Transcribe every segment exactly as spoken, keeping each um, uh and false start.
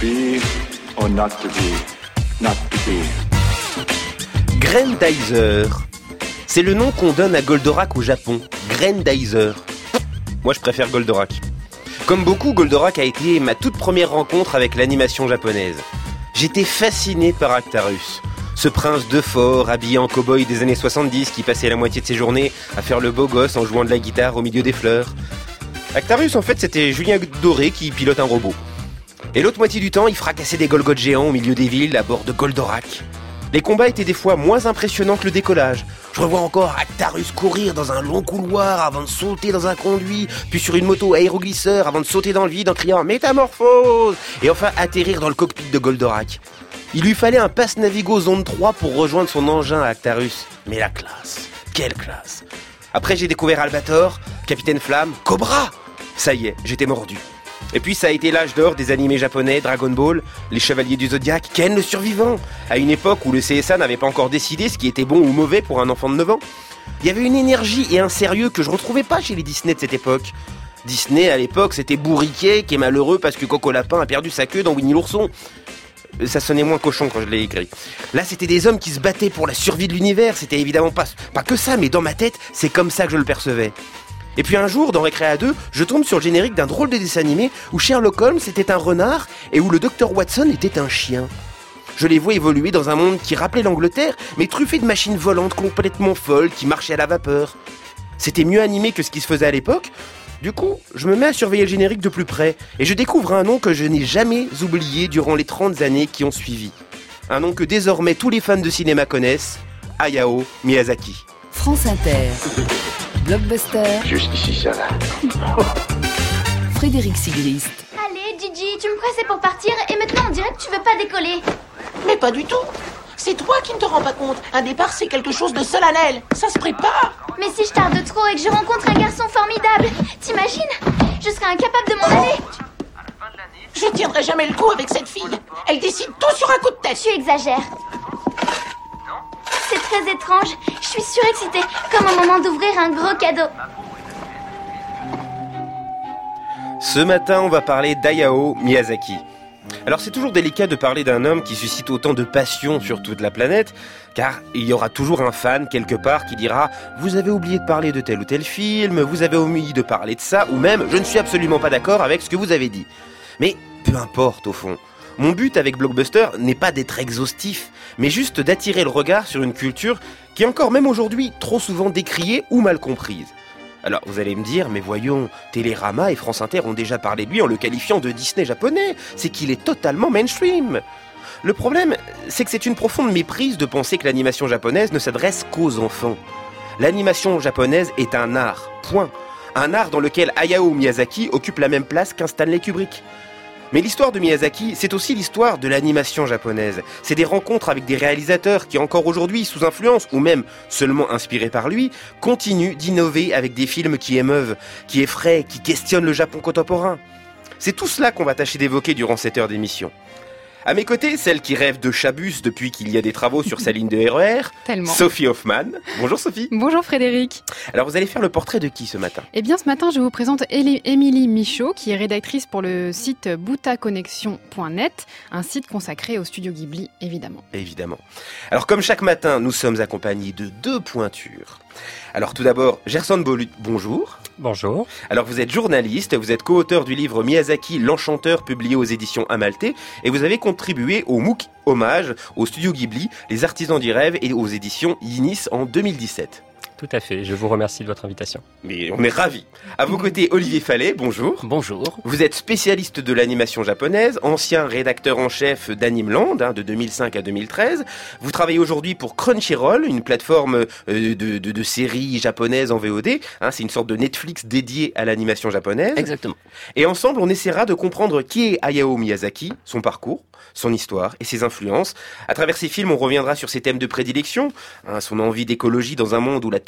be or not to be, not to be. Grendizer. C'est le nom qu'on donne à Goldorak au Japon. Grendizer. Moi, je préfère Goldorak. Comme beaucoup, Goldorak a été ma toute première rencontre avec l'animation japonaise. J'étais fasciné par Actarus. Ce prince de fort, habillé en cow-boy des années soixante-dix, qui passait la moitié de ses journées à faire le beau gosse en jouant de la guitare au milieu des fleurs. Actarus, en fait, c'était Julien Doré qui pilote un robot. Et l'autre moitié du temps, il fracassait des Golgoth géants au milieu des villes à bord de Goldorak. Les combats étaient des fois moins impressionnants que le décollage. Je revois encore Actarus courir dans un long couloir avant de sauter dans un conduit, puis sur une moto aéroglisseur avant de sauter dans le vide en criant « Métamorphose !» et enfin atterrir dans le cockpit de Goldorak. Il lui fallait un passe Navigo zone trois pour rejoindre son engin à Actarus. Mais la classe, quelle classe! Après j'ai découvert Albator, Capitaine Flamme, Cobra! Ça y est, j'étais mordu. Et puis ça a été l'âge d'or des animés japonais, Dragon Ball, les Chevaliers du Zodiaque, Ken le Survivant, à une époque où le C S A n'avait pas encore décidé ce qui était bon ou mauvais pour un enfant de neuf ans. Il y avait une énergie et un sérieux que je retrouvais pas chez les Disney de cette époque. Disney à l'époque c'était bourriquet qui est malheureux parce que Coco Lapin a perdu sa queue dans Winnie l'ourson. Ça sonnait moins cochon quand je l'ai écrit. Là c'était des hommes qui se battaient pour la survie de l'univers, c'était évidemment pas, pas que ça, mais dans ma tête c'est comme ça que je le percevais. Et puis un jour, dans Récréa deux, je tombe sur le générique d'un drôle de dessin animé où Sherlock Holmes était un renard et où le docteur Watson était un chien. Je les vois évoluer dans un monde qui rappelait l'Angleterre, mais truffé de machines volantes complètement folles qui marchaient à la vapeur. C'était mieux animé que ce qui se faisait à l'époque. Du coup, je me mets à surveiller le générique de plus près et je découvre un nom que je n'ai jamais oublié durant les trente années qui ont suivi. Un nom que désormais tous les fans de cinéma connaissent, Hayao Miyazaki. France Inter. Blockbuster. Juste ici, ça va. Frédéric Sigrist. Allez, Gigi, tu me pressais pour partir et maintenant on dirait que tu veux pas décoller. Mais pas du tout. C'est toi qui ne te rends pas compte. Un départ, c'est quelque chose de solennel. Ça se prépare. Mais si je tarde trop et que je rencontre un garçon formidable, t'imagines? Je serai incapable de m'en aller. Je tiendrai jamais le coup avec cette fille. Elle décide tout sur un coup de tête. Tu exagères. C'est très étrange. Je suis surexcitée, comme au moment d'ouvrir un gros cadeau. Ce matin, on va parler d'Hayao Miyazaki. Alors c'est toujours délicat de parler d'un homme qui suscite autant de passion sur toute la planète, car il y aura toujours un fan quelque part qui dira « Vous avez oublié de parler de tel ou tel film, vous avez omis de parler de ça, ou même « Je ne suis absolument pas d'accord avec ce que vous avez dit ». Mais peu importe au fond. Mon but avec Blockbuster n'est pas d'être exhaustif, mais juste d'attirer le regard sur une culture qui est encore même aujourd'hui trop souvent décriée ou mal comprise. Alors vous allez me dire, mais voyons, Télérama et France Inter ont déjà parlé de lui en le qualifiant de Disney japonais, c'est qu'il est totalement mainstream. Le problème, c'est que c'est une profonde méprise de penser que l'animation japonaise ne s'adresse qu'aux enfants. L'animation japonaise est un art, point. Un art dans lequel Hayao Miyazaki occupe la même place qu'un Stanley Kubrick. Mais l'histoire de Miyazaki, c'est aussi l'histoire de l'animation japonaise. C'est des rencontres avec des réalisateurs qui, encore aujourd'hui, sous influence, ou même seulement inspirés par lui, continuent d'innover avec des films qui émeuvent, qui effraient, qui questionnent le Japon contemporain. C'est tout cela qu'on va tâcher d'évoquer durant cette heure d'émission. À mes côtés, celle qui rêve de Chabus depuis qu'il y a des travaux sur sa ligne de R E R, Tellement. Sophie Hoffman. Bonjour Sophie. Bonjour Frédéric. Alors vous allez faire le portrait de qui ce matin? Eh bien ce matin je vous présente Émilie Michaud qui est rédactrice pour le site butaconnexion point net, un site consacré au studio Ghibli évidemment. Évidemment. Alors comme chaque matin, nous sommes accompagnés de deux pointures. Alors tout d'abord, Gerson Bolut, bonjour. Bonjour. Alors vous êtes journaliste, vous êtes co-auteur du livre Miyazaki, l'Enchanteur, publié aux éditions Amalté, et vous avez contribué au MOOC Hommage au studio Ghibli, les artisans du rêve, et aux éditions Yinis en deux mille dix-sept. Tout à fait, je vous remercie de votre invitation. Mais on est ravis. À vos côtés, Olivier Fallet, bonjour. Bonjour. Vous êtes spécialiste de l'animation japonaise, ancien rédacteur en chef d'Animeland, hein, de deux mille cinq à deux mille treize. Vous travaillez aujourd'hui pour Crunchyroll, une plateforme euh, de, de, de séries japonaises en V O D. Hein, c'est une sorte de Netflix dédié à l'animation japonaise. Exactement. Et ensemble, on essaiera de comprendre qui est Hayao Miyazaki, son parcours, son histoire et ses influences. À travers ces films, on reviendra sur ses thèmes de prédilection, hein, son envie d'écologie dans un monde où la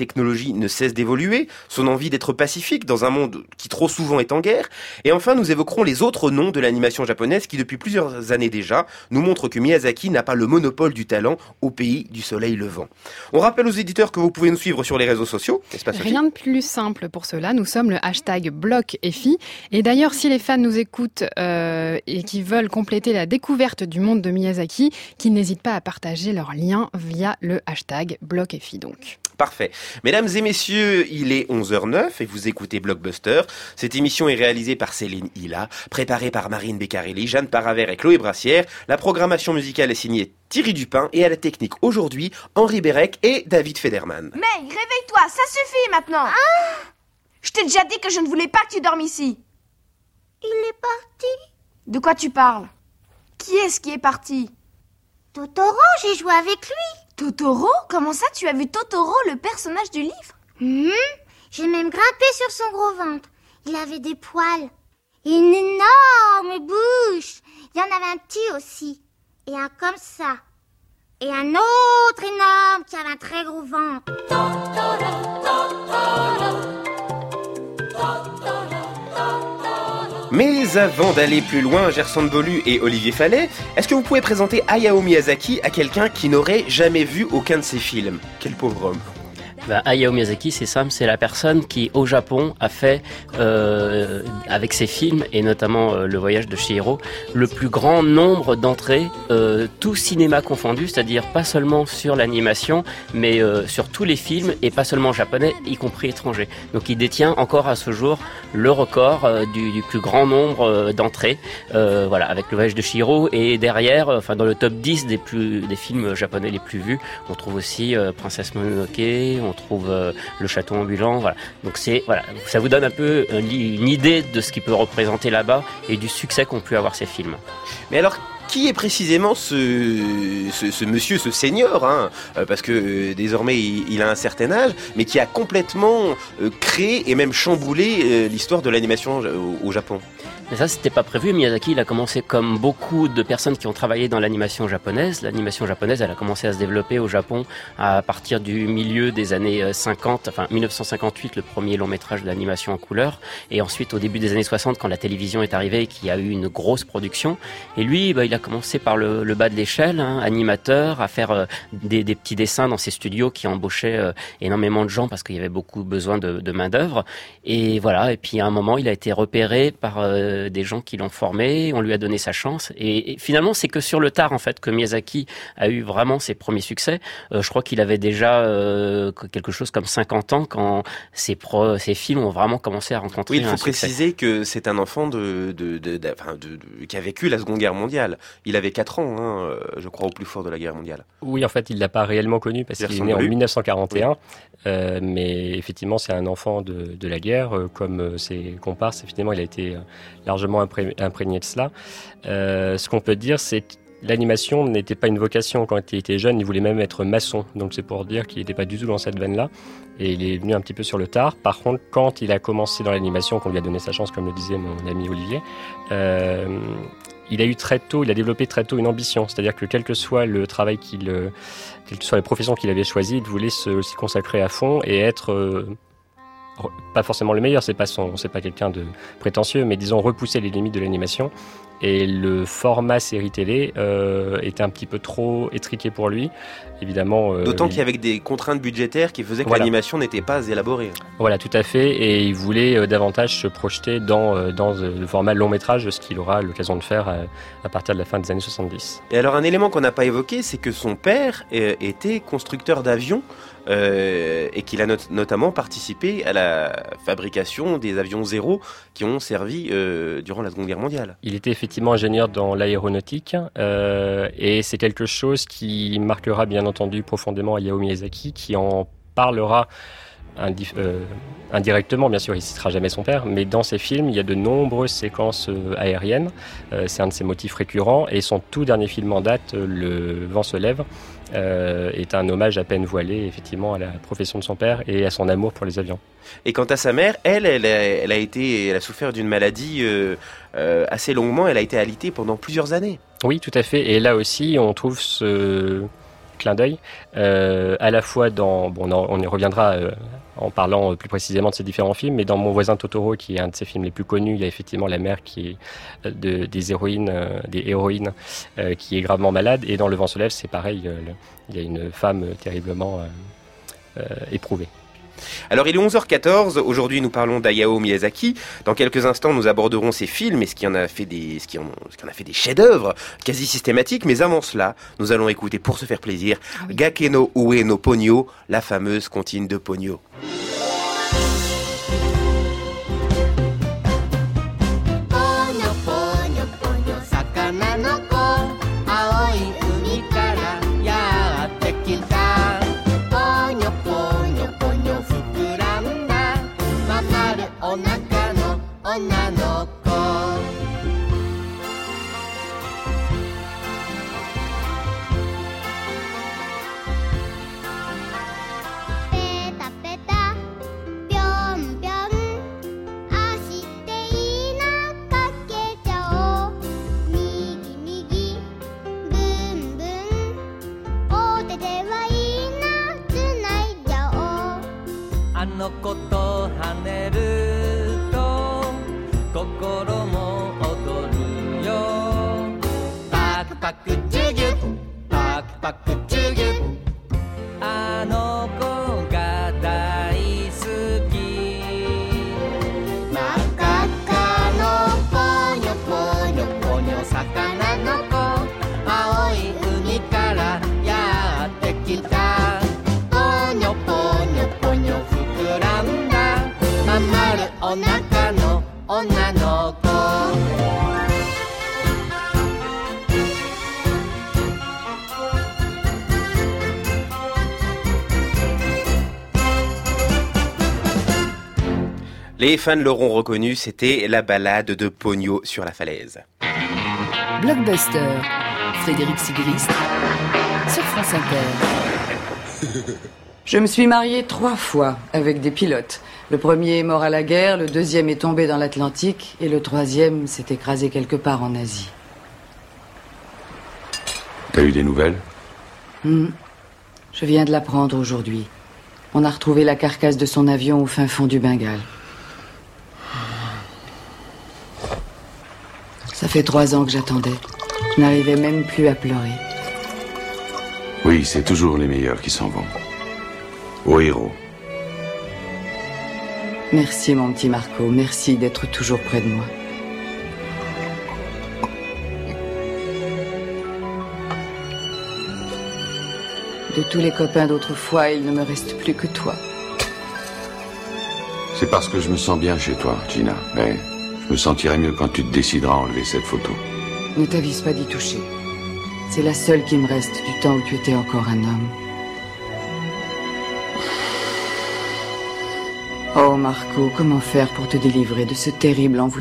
technologie ne cesse d'évoluer, son envie d'être pacifique dans un monde qui trop souvent est en guerre. Et enfin, nous évoquerons les autres noms de l'animation japonaise qui, depuis plusieurs années déjà, nous montrent que Miyazaki n'a pas le monopole du talent au pays du soleil levant. On rappelle aux éditeurs que vous pouvez nous suivre sur les réseaux sociaux, n'est-ce pas, Sophie ? Rien de plus simple pour cela, nous sommes le hashtag BloqueFI. Et d'ailleurs, si les fans nous écoutent euh, et qui veulent compléter la découverte du monde de Miyazaki, qu'ils n'hésitent pas à partager leurs liens via le hashtag BloqueFI donc. Parfait. Mesdames et messieurs, il est onze heures zéro neuf et vous écoutez Blockbuster. Cette émission est réalisée par Céline Hilla, préparée par Marine Beccarelli, Jeanne Paravert et Chloé Brassière. La programmation musicale est signée Thierry Dupin et à la technique aujourd'hui, Henri Bérec et David Federman. Mais réveille-toi, ça suffit maintenant. Ah, je t'ai déjà dit que je ne voulais pas que tu dormes ici. Il est parti. De quoi tu parles ? Qui est-ce qui est parti ? Totoro, j'ai joué avec lui. Totoro ? Comment ça, tu as vu Totoro, le personnage du livre ? Mmh. J'ai même grimpé sur son gros ventre. Il avait des poils. Et une énorme bouche. Il y en avait un petit aussi. Et un comme ça. Et un autre énorme qui avait un très gros ventre. Mais avant d'aller plus loin, Gerson Bolu et Olivier Fallet, est-ce que vous pouvez présenter Hayao Miyazaki à quelqu'un qui n'aurait jamais vu aucun de ses films ? Quel pauvre homme. Ben, Hayao Miyazaki, c'est simple, c'est la personne qui, au Japon, a fait, euh, avec ses films, et notamment euh, Le Voyage de Chihiro, le plus grand nombre d'entrées, euh, tout cinéma confondu, c'est-à-dire pas seulement sur l'animation, mais euh, sur tous les films, et pas seulement japonais, y compris étrangers. Donc il détient encore à ce jour le record euh, du, du plus grand nombre euh, d'entrées, euh, voilà, avec Le Voyage de Chihiro, et derrière, euh, enfin dans le top dix des, plus, des films japonais les plus vus, on trouve aussi euh, Princesse Mononoke, on trouve euh, Le Château ambulant, voilà. Donc c'est voilà, ça vous donne un peu euh, une idée de ce qu'il peut représenter là-bas et du succès qu'ont pu avoir ces films. Mais alors, qui est précisément ce, ce, ce monsieur, ce senior, hein, euh, parce que euh, désormais il, il a un certain âge, mais qui a complètement euh, créé et même chamboulé euh, l'histoire de l'animation au, au Japon. Mais ça, c'était pas prévu. Miyazaki, il a commencé comme beaucoup de personnes qui ont travaillé dans l'animation japonaise. L'animation japonaise, elle a commencé à se développer au Japon à partir du milieu des années cinquante, enfin dix-neuf cent cinquante-huit, le premier long métrage d'animation en couleur. Et ensuite, au début des années soixante, quand la télévision est arrivée et qu'il y a eu une grosse production. Et lui, bah, il a commencé par le, le bas de l'échelle, hein, animateur, à faire euh, des, des petits dessins dans ses studios qui embauchaient euh, énormément de gens parce qu'il y avait beaucoup besoin de, de main d'œuvre. Et voilà. Et puis à un moment, il a été repéré par euh, des gens qui l'ont formé, on lui a donné sa chance et, et finalement c'est que sur le tard en fait que Miyazaki a eu vraiment ses premiers succès. Euh, je crois qu'il avait déjà euh, quelque chose comme cinquante ans quand ses, pro, ses films ont vraiment commencé à rencontrer un succès. Oui, il faut préciser que c'est un enfant de, de, de, de, enfin de, de, qui a vécu la Seconde Guerre mondiale. Il avait quatre ans, hein, je crois, au plus fort de la guerre mondiale. Oui, en fait, il l'a pas réellement connu parce qu'il est né en dix-neuf cent quarante et un, oui. euh, mais effectivement c'est un enfant de, de la guerre, euh, comme ses comparses. Effectivement, il a été euh, largement imprégné de cela. Euh, ce qu'on peut dire, c'est que l'animation n'était pas une vocation. Quand il était jeune, il voulait même être maçon. Donc c'est pour dire qu'il n'était pas du tout dans cette veine-là. Et il est venu un petit peu sur le tard. Par contre, quand il a commencé dans l'animation, qu'on lui a donné sa chance, comme le disait mon ami Olivier, euh, il a eu très tôt, il a développé très tôt une ambition. C'est-à-dire que quel que soit le travail qu'il, quelles que soient les professions qu'il avait choisies, il voulait se, s'y consacrer à fond et être... Euh, pas forcément le meilleur, c'est pas son, c'est pas quelqu'un de prétentieux, mais disons repousser les limites de l'animation. Et le format série télé euh, était un petit peu trop étriqué pour lui, évidemment. Euh, D'autant il... qu'il y avait des contraintes budgétaires qui faisaient que voilà. l'animation n'était pas élaborée. Voilà, tout à fait. Et il voulait euh, davantage se projeter dans, euh, dans euh, le format long métrage, ce qu'il aura l'occasion de faire à, à partir de la fin des années soixante-dix. Et alors un élément qu'on n'a pas évoqué, c'est que son père euh, était constructeur d'avions. Euh, et qu'il a not- notamment participé à la fabrication des avions Zéro qui ont servi euh, durant la Seconde Guerre mondiale. Il était effectivement ingénieur dans l'aéronautique euh, et c'est quelque chose qui marquera bien entendu profondément Hayao Miyazaki, qui en parlera Indi- euh, indirectement, bien sûr, il ne citera jamais son père, mais dans ses films, il y a de nombreuses séquences euh, aériennes. Euh, c'est un de ses motifs récurrents. Et son tout dernier film en date, euh, Le vent se lève, euh, est un hommage à peine voilé, effectivement, à la profession de son père et à son amour pour les avions. Et quant à sa mère, elle, elle a, elle a, été, elle a souffert d'une maladie euh, euh, assez longuement. Elle a été alitée pendant plusieurs années. Oui, tout à fait. Et là aussi, on trouve ce... clin d'œil, euh, à la fois dans, bon, on, on y reviendra euh, en parlant plus précisément de ces différents films, mais dans Mon voisin Totoro, qui est un de ses films les plus connus, il y a effectivement la mère qui est de, des héroïnes, euh, des héroïnes, euh, qui est gravement malade, et dans Le vent se lève, c'est pareil, euh, le, il y a une femme terriblement euh, euh, éprouvée. Alors il est onze heures quatorze, aujourd'hui nous parlons d'Hayao Miyazaki. Dans quelques instants nous aborderons ses films et ce qui en a fait des, ce qui en, ce qui en a fait des chefs-d'œuvre quasi systématiques. Mais avant cela, nous allons écouter pour se faire plaisir ah oui. Gake no Ue no Ponyo, la fameuse comptine de Ponyo. Les fans l'auront reconnu, c'était la balade de Ponyo sur la falaise. Blockbuster, Frédéric Sigrist, sur France Inter. Je me suis mariée trois fois avec des pilotes. Le premier est mort à la guerre, le deuxième est tombé dans l'Atlantique et le troisième s'est écrasé quelque part en Asie. T'as eu des nouvelles ? mmh. Je viens de l'apprendre aujourd'hui. On a retrouvé la carcasse de son avion au fin fond du Bengale. Ça fait trois ans que j'attendais. Je n'arrivais même plus à pleurer. Oui, c'est toujours les meilleurs qui s'en vont. Aux héros. Merci mon petit Marco, merci d'être toujours près de moi. De tous les copains d'autrefois, il ne me reste plus que toi. C'est parce que je me sens bien chez toi, Gina, mais je me sentirai mieux quand tu te décideras à enlever cette photo. Ne t'avise pas d'y toucher. C'est la seule qui me reste du temps où tu étais encore un homme. Oh Marco, comment faire pour te délivrer de ce terrible envoûtement ?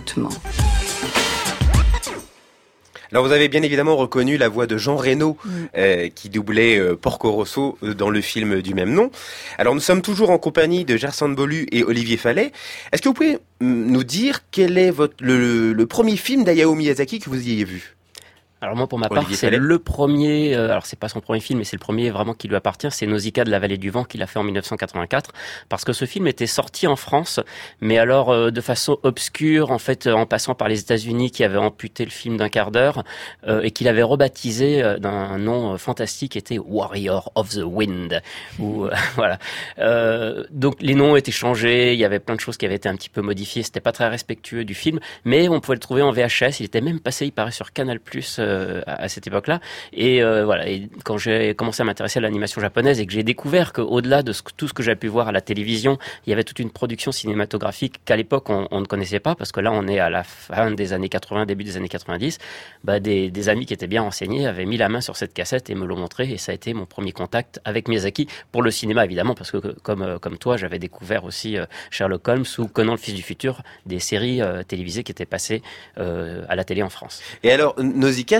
Alors vous avez bien évidemment reconnu la voix de Jean Reno mmh. euh, qui doublait euh, Porco Rosso euh, dans le film du même nom. Alors nous sommes toujours en compagnie de Gersan Bolu et Olivier Fallet. Est-ce que vous pouvez mm, nous dire quel est votre, le, le premier film d'Hayao Miyazaki que vous ayez vu ? Alors moi, pour ma Olivier part, c'est Fallet. le premier, euh, alors c'est pas son premier film, mais c'est le premier vraiment qui lui appartient, c'est Nausicaa de la vallée du vent qu'il a fait en dix-neuf cent quatre-vingt-quatre, parce que ce film était sorti en France, mais alors euh, de façon obscure, en fait, en passant par les États-Unis qui avaient amputé le film d'un quart d'heure, euh, et qu'il avait rebaptisé euh, d'un nom fantastique qui était Warrior of the Wind. Où, euh, voilà. Euh, donc les noms étaient changés, il y avait plein de choses qui avaient été un petit peu modifiées, c'était pas très respectueux du film, mais on pouvait le trouver en V H S, il était même passé, il paraît, sur Canal plus, euh, à cette époque-là. Et euh, voilà. Et quand j'ai commencé à m'intéresser à l'animation japonaise et que j'ai découvert qu'au-delà de ce, tout ce que j'ai pu voir à la télévision, il y avait toute une production cinématographique qu'à l'époque on, on ne connaissait pas, parce que là on est à la fin des années quatre-vingts, début des années quatre-vingt-dix. Bah, des, des amis qui étaient bien renseignés avaient mis la main sur cette cassette et me l'ont montré. Et ça a été mon premier contact avec Miyazaki pour le cinéma, évidemment, parce que comme comme toi, j'avais découvert aussi euh, Sherlock Holmes ou Conan le Fils du Futur, des séries euh, télévisées qui étaient passées euh, à la télé en France. Et alors Nausicaa,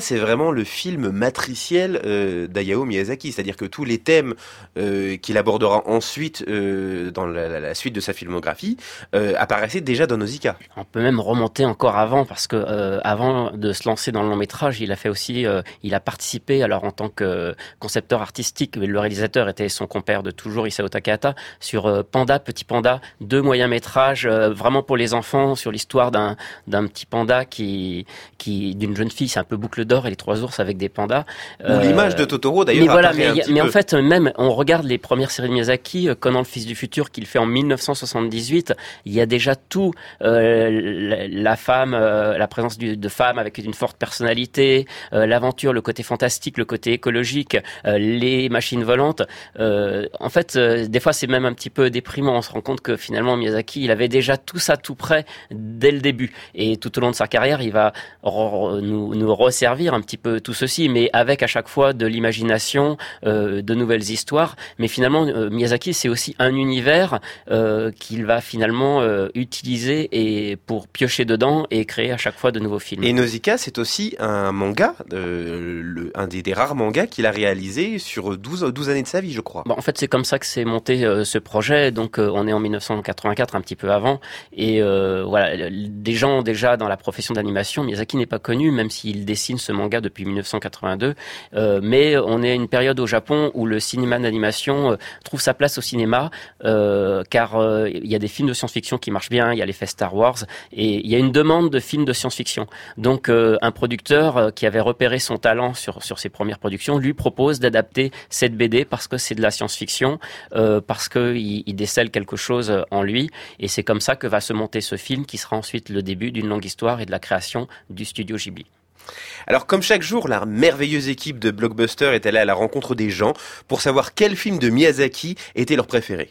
c'est vraiment le film matriciel euh, d'Hayao Miyazaki, c'est-à-dire que tous les thèmes euh, qu'il abordera ensuite euh, dans la, la, la suite de sa filmographie euh, apparaissaient déjà dans Nausicaa. On peut même remonter encore avant, parce que euh, avant de se lancer dans le long métrage, il a fait aussi, euh, il a participé, alors en tant que concepteur artistique, le réalisateur était son compère de toujours, Isao Takahata, sur euh, Panda, Petit Panda, deux moyens métrages euh, vraiment pour les enfants, sur l'histoire d'un d'un petit panda qui qui d'une jeune fille, c'est un peu Boucle d'or et les trois ours avec des pandas. Ou euh, l'image de Totoro d'ailleurs. Mais voilà, mais, un y, mais peu. en fait même on regarde les premières séries de Miyazaki, euh, Conan le fils du futur qu'il fait en dix-neuf cent soixante-dix-huit, il y a déjà tout, euh, la, la femme, euh, la présence du, de femmes avec une forte personnalité, euh, l'aventure, le côté fantastique, le côté écologique, euh, les machines volantes. Euh, en fait, euh, des fois c'est même un petit peu déprimant. On se rend compte que finalement Miyazaki, il avait déjà tout ça tout prêt dès le début. Et tout au long de sa carrière, il va re- nous, nous resservir un petit peu tout ceci, mais avec à chaque fois de l'imagination, euh, de nouvelles histoires. Mais finalement, euh, Miyazaki, c'est aussi un univers euh, qu'il va finalement euh, utiliser et pour piocher dedans et créer à chaque fois de nouveaux films. Et Nausicaa, c'est aussi un manga, euh, le, un des, des rares mangas qu'il a réalisé sur douze, douze années de sa vie, je crois. Bon, en fait, c'est comme ça que s'est monté euh, ce projet. Donc, euh, on est en dix-neuf cent quatre-vingt-quatre, un petit peu avant. Et euh, voilà, des gens déjà dans la profession d'animation, Miyazaki n'est pas connu, même s'il dessine ce manga depuis dix-neuf cent quatre-vingt-deux. Euh, mais on est à une période au Japon où le cinéma d'animation euh, trouve sa place au cinéma, euh, car euh, il y a des films de science-fiction qui marchent bien, il y a l'effet Star Wars, et il y a une demande de films de science-fiction. Donc, euh, un producteur euh, qui avait repéré son talent sur sur ses premières productions lui propose d'adapter cette B D parce que c'est de la science-fiction, euh, parce que il, il décèle quelque chose en lui, et c'est comme ça que va se monter ce film qui sera ensuite le début d'une longue histoire et de la création du studio Ghibli. Alors comme chaque jour, la merveilleuse équipe de Blockbuster est allée à la rencontre des gens pour savoir quel film de Miyazaki était leur préféré.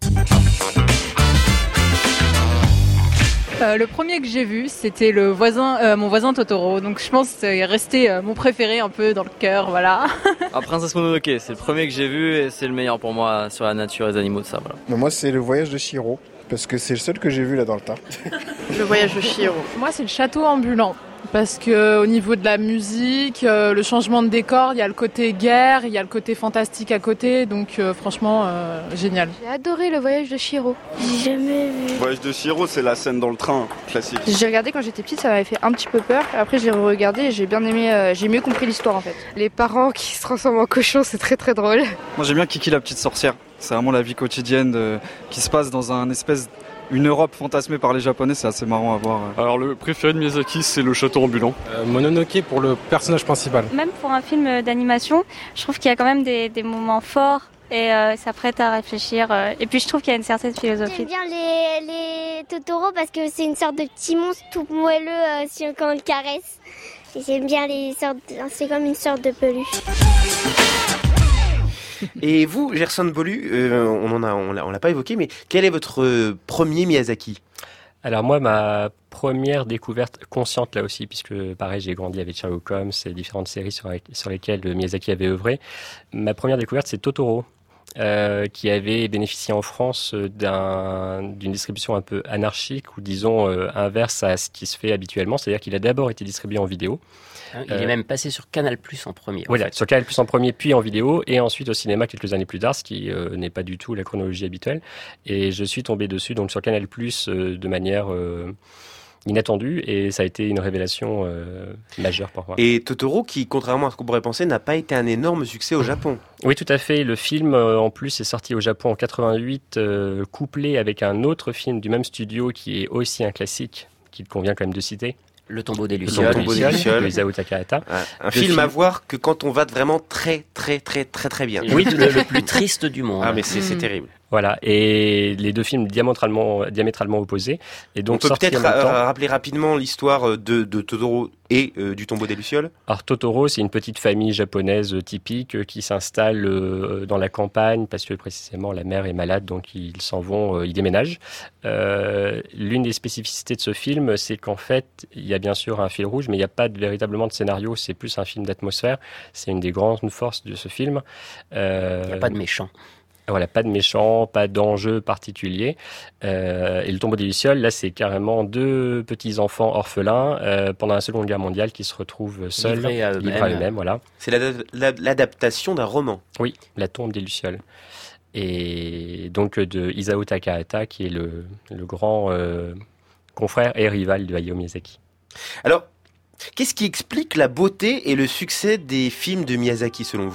Euh, le premier que j'ai vu, c'était le voisin, euh, mon voisin Totoro. Donc je pense que c'est resté euh, mon préféré un peu dans le cœur, voilà. Ah, Princesse Mononoke, c'est le premier que j'ai vu et c'est le meilleur pour moi sur la nature et les animaux de ça. Voilà. Mais moi, c'est le voyage de Chihiro parce que c'est le seul que j'ai vu là dans le tas. Le voyage de Chihiro. Moi, c'est le château ambulant. Parce que au niveau de la musique, euh, le changement de décor, il y a le côté guerre, il y a le côté fantastique à côté, donc euh, franchement euh, génial. J'ai adoré le voyage de Chihiro. J'ai jamais vu. Le voyage de Chihiro, c'est la scène dans le train classique. J'ai regardé quand j'étais petite, ça m'avait fait un petit peu peur. Après j'ai re-regardé et j'ai bien aimé, euh, j'ai mieux compris l'histoire en fait. Les parents qui se transforment en cochons, c'est très très drôle. Moi j'aime bien Kiki la petite sorcière. C'est vraiment la vie quotidienne de... qui se passe dans un espèce une Europe fantasmée par les Japonais, c'est assez marrant à voir. Alors le préféré de Miyazaki, c'est le château ambulant. Euh, Mononoke pour le personnage principal. Même pour un film d'animation, je trouve qu'il y a quand même des, des moments forts et euh, ça prête à réfléchir. Euh, et puis je trouve qu'il y a une certaine philosophie. J'aime bien les, les Totoro parce que c'est une sorte de petit monstre tout moelleux euh, si, quand on le caresse. Et j'aime bien les sortes, de... c'est comme une sorte de peluche. Et vous, Gerson Bolu, euh, on en a, on l'a, on l'a pas évoqué, mais quel est votre euh, premier Miyazaki ? Alors moi, ma première découverte consciente là aussi, puisque pareil, j'ai grandi avec Sherlock Holmes et différentes séries sur, sur lesquelles Miyazaki avait œuvré. Ma première découverte, c'est Totoro. Euh, qui avait bénéficié en France d'un, d'une distribution un peu anarchique ou disons euh, inverse à ce qui se fait habituellement, c'est-à-dire qu'il a d'abord été distribué en vidéo. Il euh, est même passé sur Canal plus en premier. Voilà, en fait. sur Canal plus en premier, puis en vidéo, et ensuite au cinéma quelques années plus tard, ce qui euh, n'est pas du tout la chronologie habituelle. Et je suis tombé dessus donc sur Canal plus euh, de manière euh, inattendue, et ça a été une révélation euh, majeure pour moi. Et Totoro, qui, contrairement à ce qu'on pourrait penser, n'a pas été un énorme succès au Japon. Oui, tout à fait. Le film, euh, en plus, est sorti au Japon en quatre-vingt-huit, euh, couplé avec un autre film du même studio qui est aussi un classique, qu'il convient quand même de citer. Le tombeau des Lucioles, le tombeau des Lucioles de Isao Takahata. Ah, un film, film à voir que quand on va vraiment très, très, très, très, très bien. Oui, le, le plus triste du monde. Ah, mais c'est, c'est terrible. Voilà, et les deux films diamétralement, diamétralement opposés. Et donc on peut peut-être ra- temps... rappeler rapidement l'histoire de, de Totoro et euh, du tombeau des Lucioles. Alors Totoro, c'est une petite famille japonaise typique qui s'installe euh, dans la campagne parce que précisément la mère est malade, donc ils s'en vont, euh, ils déménagent. Euh, l'une des spécificités de ce film, c'est qu'en fait, il y a bien sûr un fil rouge, mais il n'y a pas de, véritablement de scénario, c'est plus un film d'atmosphère. C'est une des grandes forces de ce film. Euh... Il n'y a pas de méchant. Voilà, pas de méchant, pas d'enjeu particulier. Euh, et le tombeau des Lucioles, là, c'est carrément deux petits enfants orphelins euh, pendant la Seconde Guerre mondiale qui se retrouvent seuls, livrés à eux-mêmes. Livrés à eux-mêmes, voilà. C'est la, la, l'adaptation d'un roman. Oui, La tombe des Lucioles. Et donc de Isao Takahata, qui est le, le grand euh, confrère et rival de Hayao Miyazaki. Alors, qu'est-ce qui explique la beauté et le succès des films de Miyazaki, selon vous ?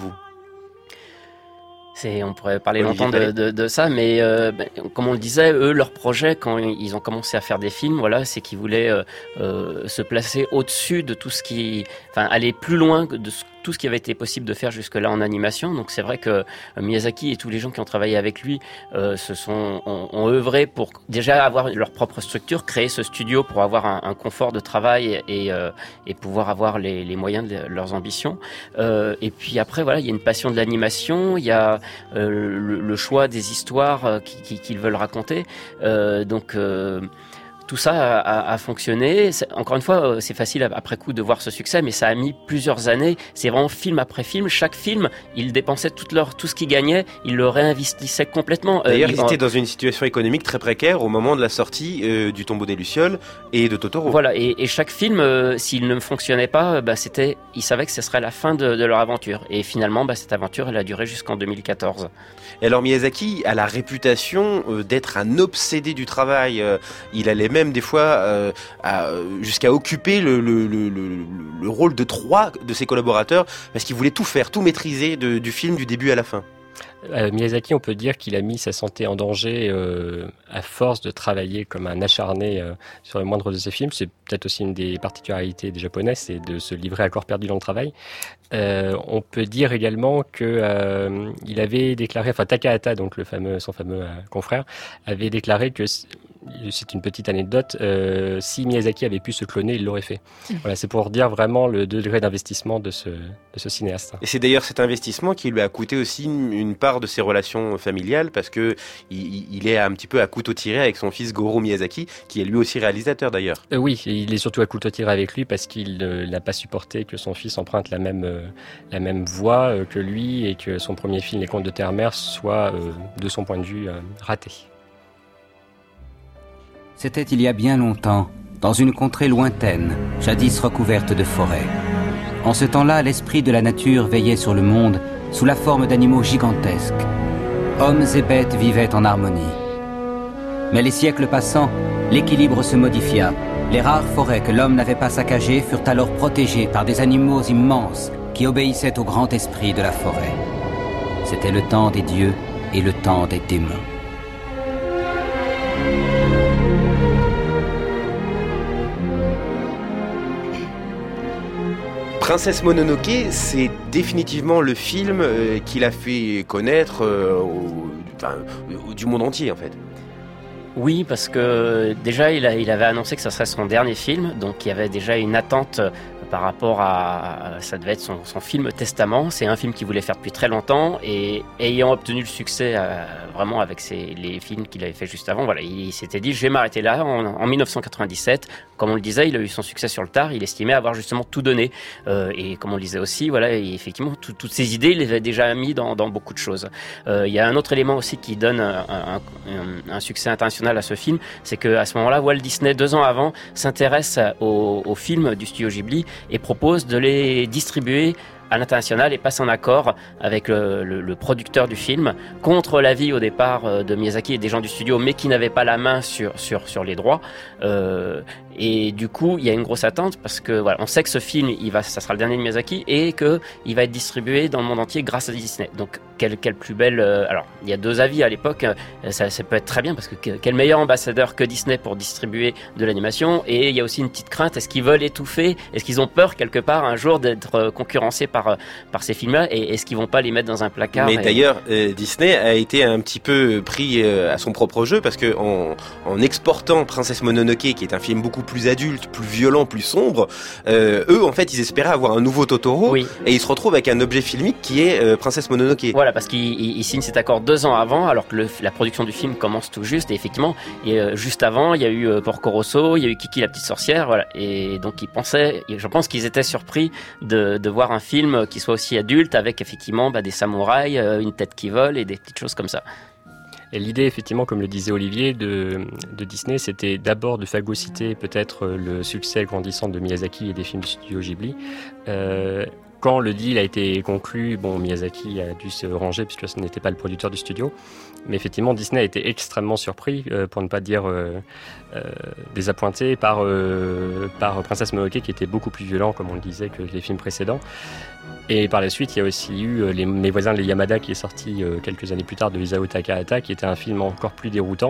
C'est, on pourrait parler longtemps de, de, de ça, mais euh, ben, comme on le disait, eux, leur projet, quand ils ont commencé à faire des films, voilà, c'est qu'ils voulaient euh, euh, se placer au-dessus de tout ce qui, enfin, aller plus loin de ce, tout ce qui avait été possible de faire jusque-là en animation. Donc c'est vrai que euh, Miyazaki et tous les gens qui ont travaillé avec lui euh, se sont ont, ont œuvré pour déjà avoir leur propre structure, créer ce studio pour avoir un, un confort de travail et, euh, et pouvoir avoir les, les moyens de leurs ambitions. Euh, et puis après, voilà, il y a une passion de l'animation, il y a Euh, le, le choix des histoires euh, qu'ils, qu'ils veulent raconter. Euh, donc euh, tout ça a, a, a fonctionné. C'est, encore une fois, c'est facile après coup de voir ce succès, mais ça a mis plusieurs années. C'est vraiment film après film. Chaque film, ils dépensaient tout, leur, tout ce qu'ils gagnaient, ils le réinvestissaient complètement. D'ailleurs, euh, ils étaient dans une situation économique très précaire au moment de la sortie euh, du Tombeau des Lucioles et de Totoro. Voilà, et, et chaque film, euh, s'il ne fonctionnait pas, bah, c'était, ils savaient que ce serait la fin de, de leur aventure. Et finalement, bah, cette aventure, elle a duré jusqu'en deux mille quatorze. Et alors Miyazaki a la réputation euh, d'être un obsédé du travail. Euh, il allait même des fois euh, à, jusqu'à occuper le, le, le, le, le rôle de trois de ses collaborateurs parce qu'il voulait tout faire, tout maîtriser de, du film du début à la fin. Euh, Miyazaki, on peut dire qu'il a mis sa santé en danger euh, à force de travailler comme un acharné euh, sur le moindre de ses films. C'est peut-être aussi une des particularités des Japonais, c'est de se livrer à corps perdu dans le travail. Euh, on peut dire également que euh, il avait déclaré, enfin Takahata, donc le fameux, son fameux euh, confrère, avait déclaré que c'est une petite anecdote. Euh, si Miyazaki avait pu se cloner, il l'aurait fait. Mmh. Voilà, c'est pour dire vraiment le degré d'investissement de ce, de ce cinéaste. Et c'est d'ailleurs cet investissement qui lui a coûté aussi une, une part de ses relations familiales, parce que il, il est un petit peu à couteau tiré avec son fils Goro Miyazaki, qui est lui aussi réalisateur d'ailleurs. Euh, oui, il est surtout à couteau tiré avec lui parce qu'il euh, n'a pas supporté que son fils emprunte la même euh, la même voie euh, que lui et que son premier film, Les Contes de Terre-Mère, soit euh, de son point de vue euh, raté. C'était il y a bien longtemps, dans une contrée lointaine, jadis recouverte de forêts. En ce temps-là, l'esprit de la nature veillait sur le monde sous la forme d'animaux gigantesques. Hommes et bêtes vivaient en harmonie. Mais les siècles passant, l'équilibre se modifia. Les rares forêts que l'homme n'avait pas saccagées furent alors protégées par des animaux immenses qui obéissaient au grand esprit de la forêt. C'était le temps des dieux et le temps des démons. Princesse Mononoke, c'est définitivement le film euh, qu'il a fait connaître euh, au, enfin, au, du monde entier en fait. Oui, parce que déjà il, a, il avait annoncé que ce serait son dernier film, donc il y avait déjà une attente par rapport à, ça devait être son, son film Testament. C'est un film qu'il voulait faire depuis très longtemps et ayant obtenu le succès euh, vraiment avec ses, les films qu'il avait fait juste avant, voilà, il s'était dit je vais m'arrêter là. En, en dix-neuf cent quatre-vingt-dix-sept, comme on le disait, il a eu son succès sur le tard, il estimait avoir justement tout donné euh, et comme on le disait aussi, voilà, et effectivement tout, toutes ces idées il les avait déjà mis dans, dans beaucoup de choses. Euh, il y a un autre élément aussi qui donne un, un, un, un succès international à ce film, c'est qu'à ce moment-là, Walt Disney, deux ans avant, s'intéresse aux, aux films du studio Ghibli et propose de les distribuer à l'international et passe un accord avec le, le, le producteur du film contre l'avis au départ de Miyazaki et des gens du studio, mais qui n'avaient pas la main sur sur sur les droits. Euh, et du coup, il y a une grosse attente parce que voilà, on sait que ce film, il va, ça sera le dernier de Miyazaki et que il va être distribué dans le monde entier grâce à Disney. Donc quelle quelle plus belle. Euh, alors il y a deux avis à l'époque. Ça, ça peut être très bien parce que quel meilleur ambassadeur que Disney pour distribuer de l'animation. Et il y a aussi une petite crainte. Est-ce qu'ils veulent étouffer? Est-ce qu'ils ont peur quelque part un jour d'être concurrencés par par ces films-là, et est-ce qu'ils vont pas les mettre dans un placard? Mais et... d'ailleurs, euh, Disney a été un petit peu pris euh, à son propre jeu parce que en, en exportant Princesse Mononoke, qui est un film beaucoup plus adulte, plus violent, plus sombre, euh, eux, en fait, ils espéraient avoir un nouveau Totoro, oui. et ils se retrouvent avec un objet filmique qui est euh, Princesse Mononoke. Voilà, parce qu'ils ils signent cet accord deux ans avant, alors que le, la production du film commence tout juste, et effectivement, et, euh, juste avant, il y a eu euh, Porco Rosso, il y a eu Kiki la petite sorcière, voilà, et donc ils pensaient, je pense qu'ils étaient surpris de, de voir un film qui soit aussi adulte, avec effectivement bah, des samouraïs, euh, une tête qui vole, et des petites choses comme ça. Et l'idée, effectivement, comme le disait Olivier, de, de Disney, c'était d'abord de phagocyter peut-être le succès grandissant de Miyazaki et des films du studio Ghibli. Euh, quand le deal a été conclu, bon, Miyazaki a dû se ranger puisque ce n'était pas le producteur du studio. Mais effectivement, Disney a été extrêmement surpris, euh, pour ne pas dire euh, euh, désappointé, par, euh, par Princesse Mononoke, qui était beaucoup plus violent, comme on le disait, que les films précédents. Et par la suite, il y a aussi eu les, Mes voisins les Yamada, qui est sorti euh, quelques années plus tard, de Isao Takahata, qui était un film encore plus déroutant.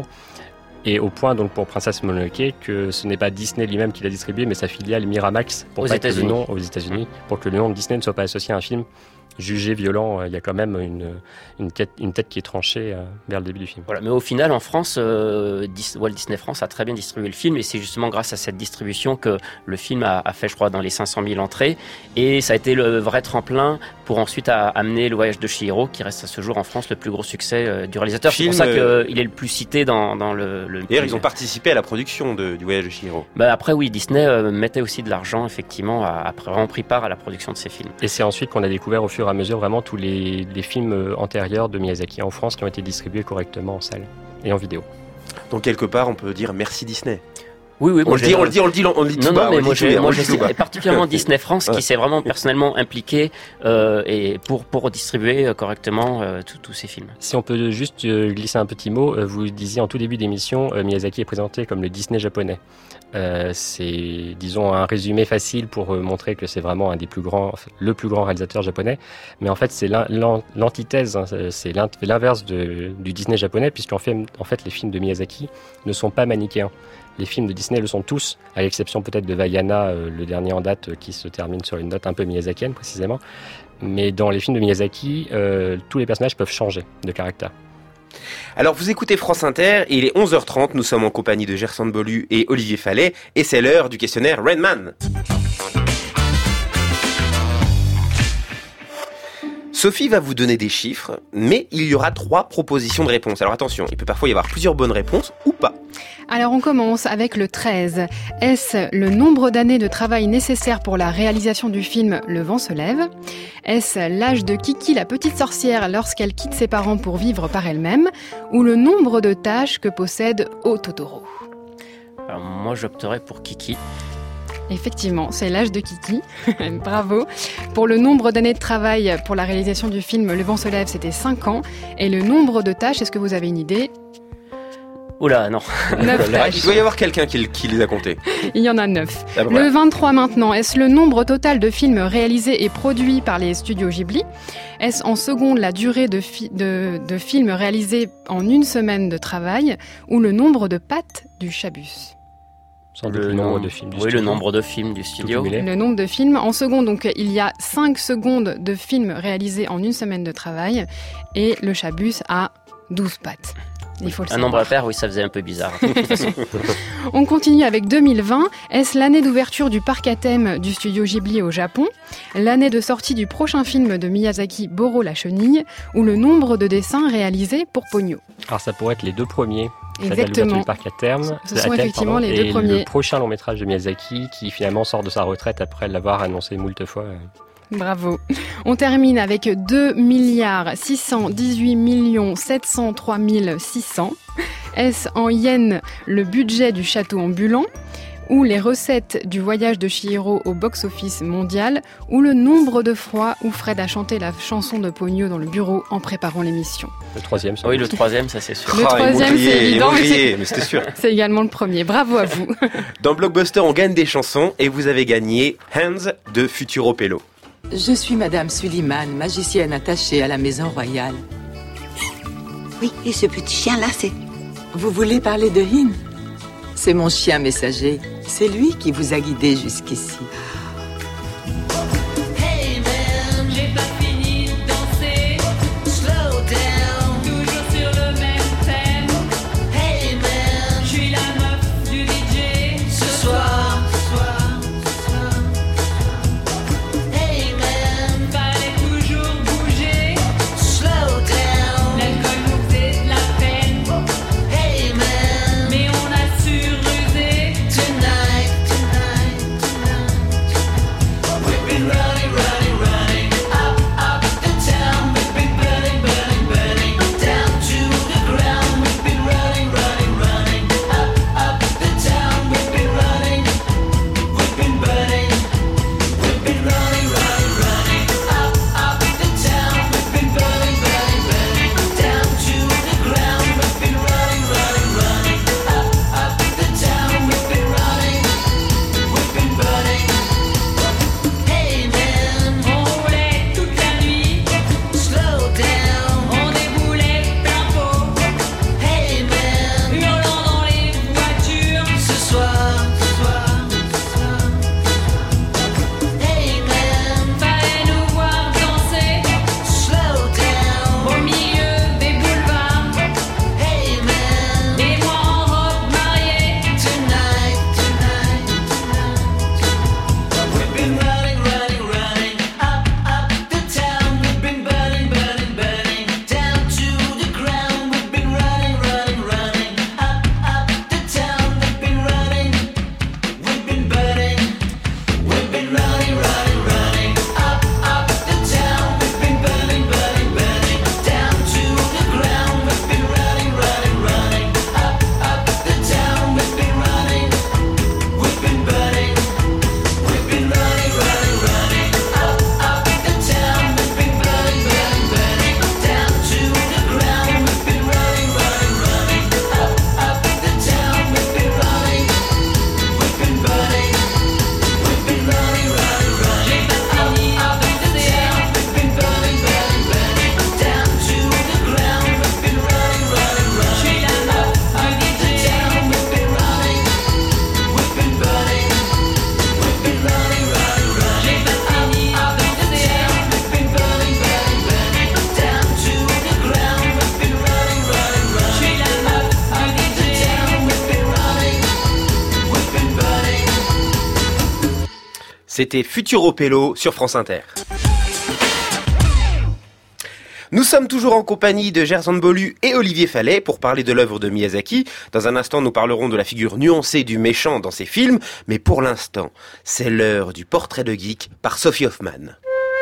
Et au point, donc, pour Princesse Mononoke, que ce n'est pas Disney lui-même qui l'a distribué, mais sa filiale Miramax, pour aux pas que le nom, aux États-Unis, mmh. pour que le nom de Disney ne soit pas associé à un film jugé violent. Il y a quand même une, une, tête, une tête qui est tranchée euh, vers le début du film. Voilà, mais au final, en France, euh, Walt Disney France a très bien distribué le film, et c'est justement grâce à cette distribution que le film a, a fait, je crois, dans les cinq cent mille entrées, et ça a été le vrai tremplin pour ensuite à, amener Le Voyage de Chihiro, qui reste à ce jour en France le plus gros succès euh, du réalisateur. Film, c'est pour ça qu'il euh... est le plus cité dans, dans le... le D'ailleurs, ils ont participé à la production de, du Voyage de Chihiro. Bah après, oui, Disney euh, mettait aussi de l'argent, effectivement, a, a vraiment pris part à la production de ces films. Et c'est ensuite qu'on a découvert au fur et à mesure vraiment tous les Les, les films antérieurs de Miyazaki en France qui ont été distribués correctement en salle et en vidéo. Donc quelque part, on peut dire merci Disney. Oui, oui, on, le dit, on le dit, on le dit, on le dit, non, tout non, bas. mais moi, je, moi, je sais, et particulièrement Disney France, qui s'est vraiment personnellement impliqué euh, et pour pour distribuer correctement euh, tous ces films. Si on peut juste euh, glisser un petit mot, euh, vous disiez en tout début d'émission, euh, Miyazaki est présenté comme le Disney japonais. Euh, c'est, disons, un résumé facile pour euh, montrer que c'est vraiment un des plus grands, le plus grand réalisateur japonais. Mais en fait, c'est l'an, l'an, l'antithèse, hein, c'est l'inverse de, du Disney japonais, puisqu'en fait, en fait, les films de Miyazaki ne sont pas manichéens. Les films de Disney le sont tous, à l'exception peut-être de Vaiana, euh, le dernier en date, euh, qui se termine sur une note un peu miyazakienne précisément. Mais dans les films de Miyazaki, euh, tous les personnages peuvent changer de caractère. Alors vous écoutez France Inter, et il est onze heures trente, nous sommes en compagnie de Gerson Bolu et Olivier Fallet, et c'est l'heure du questionnaire Rainman. Sophie va vous donner des chiffres, mais il y aura trois propositions de réponse. Alors attention, il peut parfois y avoir plusieurs bonnes réponses ou pas. Alors on commence avec le treize. Est-ce le nombre d'années de travail nécessaire pour la réalisation du film Le vent se lève ? Est-ce l'âge de Kiki la petite sorcière lorsqu'elle quitte ses parents pour vivre par elle-même ? Ou le nombre de tâches que possède O Totoro ? Alors moi j'opterais pour Kiki. Effectivement, c'est l'âge de Kiki. Bravo. Pour le nombre d'années de travail pour la réalisation du film Le vent se lève, c'était cinq ans. Et le nombre de tâches, est-ce que vous avez une idée ? Oula, non. neuf tâches. Il doit y avoir quelqu'un qui, qui les a comptés. Il y en a neuf. Ah, bah, le vingt-trois maintenant, est-ce le nombre total de films réalisés et produits par les studios Ghibli ? Est-ce en seconde la durée de, fi- de, de films réalisés en une semaine de travail ? Ou le nombre de pattes du Chabus ? Sans doute le, le nombre de films du oui, studio. le nombre de films du studio. Le nombre de films. En seconde, donc, il y a cinq secondes de films réalisés en une semaine de travail. Et le Chabus a douze pattes. Il faut le un savoir. nombre pair, oui, ça faisait un peu bizarre. On continue avec deux mille vingt. Est-ce l'année d'ouverture du parc à thème du studio Ghibli au Japon ? L'année de sortie du prochain film de Miyazaki, Boro la chenille ? Ou le nombre de dessins réalisés pour Ponyo ? Alors ça pourrait être les deux premiers. Exactement. Du parc à terme, Ce sont à thème, effectivement pardon, les deux et premiers. Le prochain long métrage de Miyazaki qui finalement sort de sa retraite après l'avoir annoncé moult fois. Bravo. On termine avec deux milliards six cent dix-huit millions sept cent trois mille six cents. Est-ce en yens le budget du château ambulant ? Ou les recettes du voyage de Chihiro au box-office mondial, ou le nombre de fois où Fred a chanté la chanson de Ponyo dans le bureau en préparant l'émission. Le troisième, ça. Oui, le troisième, ça c'est sûr. Le troisième, c'est évident, mais, c'est... mais c'était sûr. C'est également le premier. Bravo à vous. Dans Blockbuster, on gagne des chansons et vous avez gagné Hands de Futuro Pello. Je suis Madame Suliman, magicienne attachée à la maison royale. Oui, et ce petit chien-là, c'est... Vous voulez parler de Hin ? C'est mon chien messager. C'est lui qui vous a guidé jusqu'ici. Hey man, j'ai pas fini de danser. Slow down, toujours sur le même thème. Hey man, je suis la meuf du D J. Ce soir C'était Futuro Pello sur France Inter. Nous sommes toujours en compagnie de Gersan Bolu et Olivier Fallet pour parler de l'œuvre de Miyazaki. Dans un instant, nous parlerons de la figure nuancée du méchant dans ses films. Mais pour l'instant, c'est l'heure du portrait de geek par Sophie Hoffman.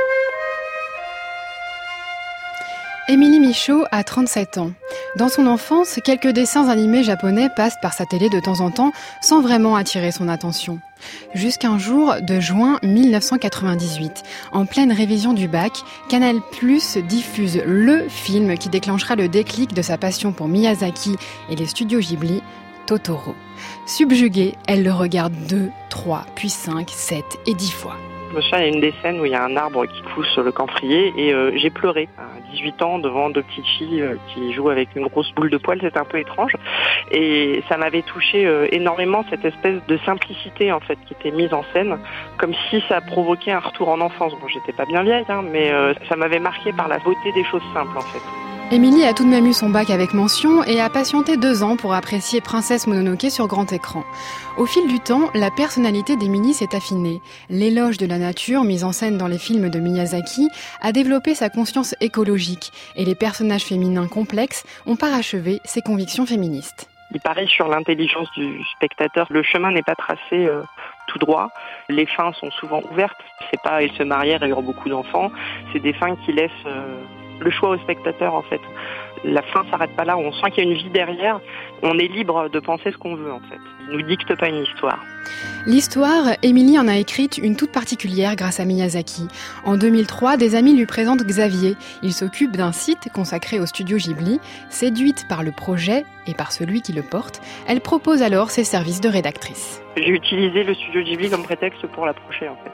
Émilie Michaud a trente-sept ans. Dans son enfance, quelques dessins animés japonais passent par sa télé de temps en temps sans vraiment attirer son attention. Jusqu'un jour de juin mille neuf cent quatre-vingt-dix-huit, en pleine révision du bac, Canal+ diffuse le film qui déclenchera le déclic de sa passion pour Miyazaki et les studios Ghibli, Totoro. Subjuguée, elle le regarde deux, trois, puis cinq, sept et dix fois. Je me souviens, il y a une des scènes où il y a un arbre qui pousse sur le camphrier et euh, j'ai pleuré à dix-huit ans devant deux petites filles euh, qui jouent avec une grosse boule de poils. C'était un peu étrange et ça m'avait touché euh, énormément, cette espèce de simplicité en fait qui était mise en scène, comme si ça provoquait un retour en enfance. Bon, j'étais pas bien vieille, hein, mais euh, ça m'avait marqué par la beauté des choses simples en fait. Émilie a tout de même eu son bac avec mention et a patienté deux ans pour apprécier Princesse Mononoke sur grand écran. Au fil du temps, la personnalité d'Émilie s'est affinée. L'éloge de la nature, mise en scène dans les films de Miyazaki, a développé sa conscience écologique et les personnages féminins complexes ont parachevé ses convictions féministes. Il parie sur l'intelligence du spectateur. Le chemin n'est pas tracé euh, tout droit. Les fins sont souvent ouvertes. C'est pas ils se marièrent et eurent beaucoup d'enfants. C'est des fins qui laissent euh, le choix au spectateur en fait. La fin s'arrête pas là, on sent qu'il y a une vie derrière, on est libre de penser ce qu'on veut en fait. Il nous dicte pas une histoire. L'histoire, Émilie en a écrite une toute particulière grâce à Miyazaki. En deux mille trois, des amis lui présentent Xavier. Il s'occupe d'un site consacré au studio Ghibli. Séduite par le projet et par celui qui le porte, elle propose alors ses services de rédactrice. J'ai utilisé le studio Ghibli comme prétexte pour l'approcher en fait.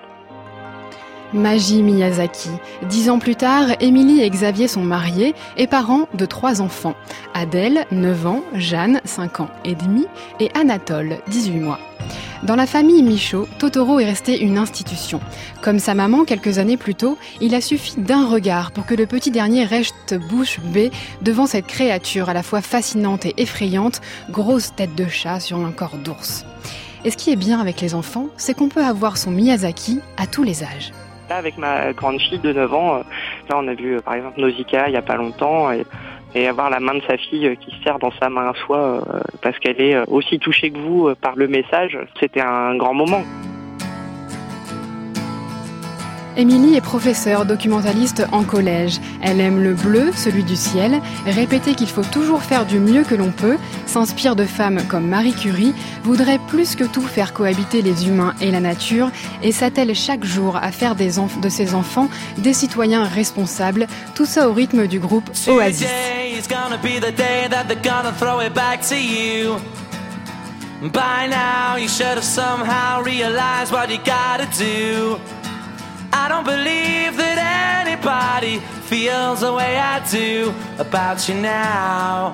Magie Miyazaki. Dix ans plus tard, Émilie et Xavier sont mariés et parents de trois enfants. Adèle, neuf ans, Jeanne, cinq ans et demi, et Anatole, dix-huit mois. Dans la famille Michaud, Totoro est resté une institution. Comme sa maman quelques années plus tôt, il a suffi d'un regard pour que le petit dernier reste bouche bée devant cette créature à la fois fascinante et effrayante, grosse tête de chat sur un corps d'ours. Et ce qui est bien avec les enfants, c'est qu'on peut avoir son Miyazaki à tous les âges. Là, avec ma grande fille de neuf ans, là on a vu par exemple Nausicaa il y a pas longtemps et, et avoir la main de sa fille qui se serre dans sa main à soi euh, parce qu'elle est aussi touchée que vous euh, par le message, c'était un grand moment. Émilie est professeure documentaliste en collège. Elle aime le bleu, celui du ciel, répéter qu'il faut toujours faire du mieux que l'on peut, s'inspire de femmes comme Marie Curie, voudrait plus que tout faire cohabiter les humains et la nature et s'attelle chaque jour à faire des enf- de ses enfants des citoyens responsables, tout ça au rythme du groupe Oasis. By now you should have somehow realized what you gotta do. I don't believe that anybody feels the way I do about you now.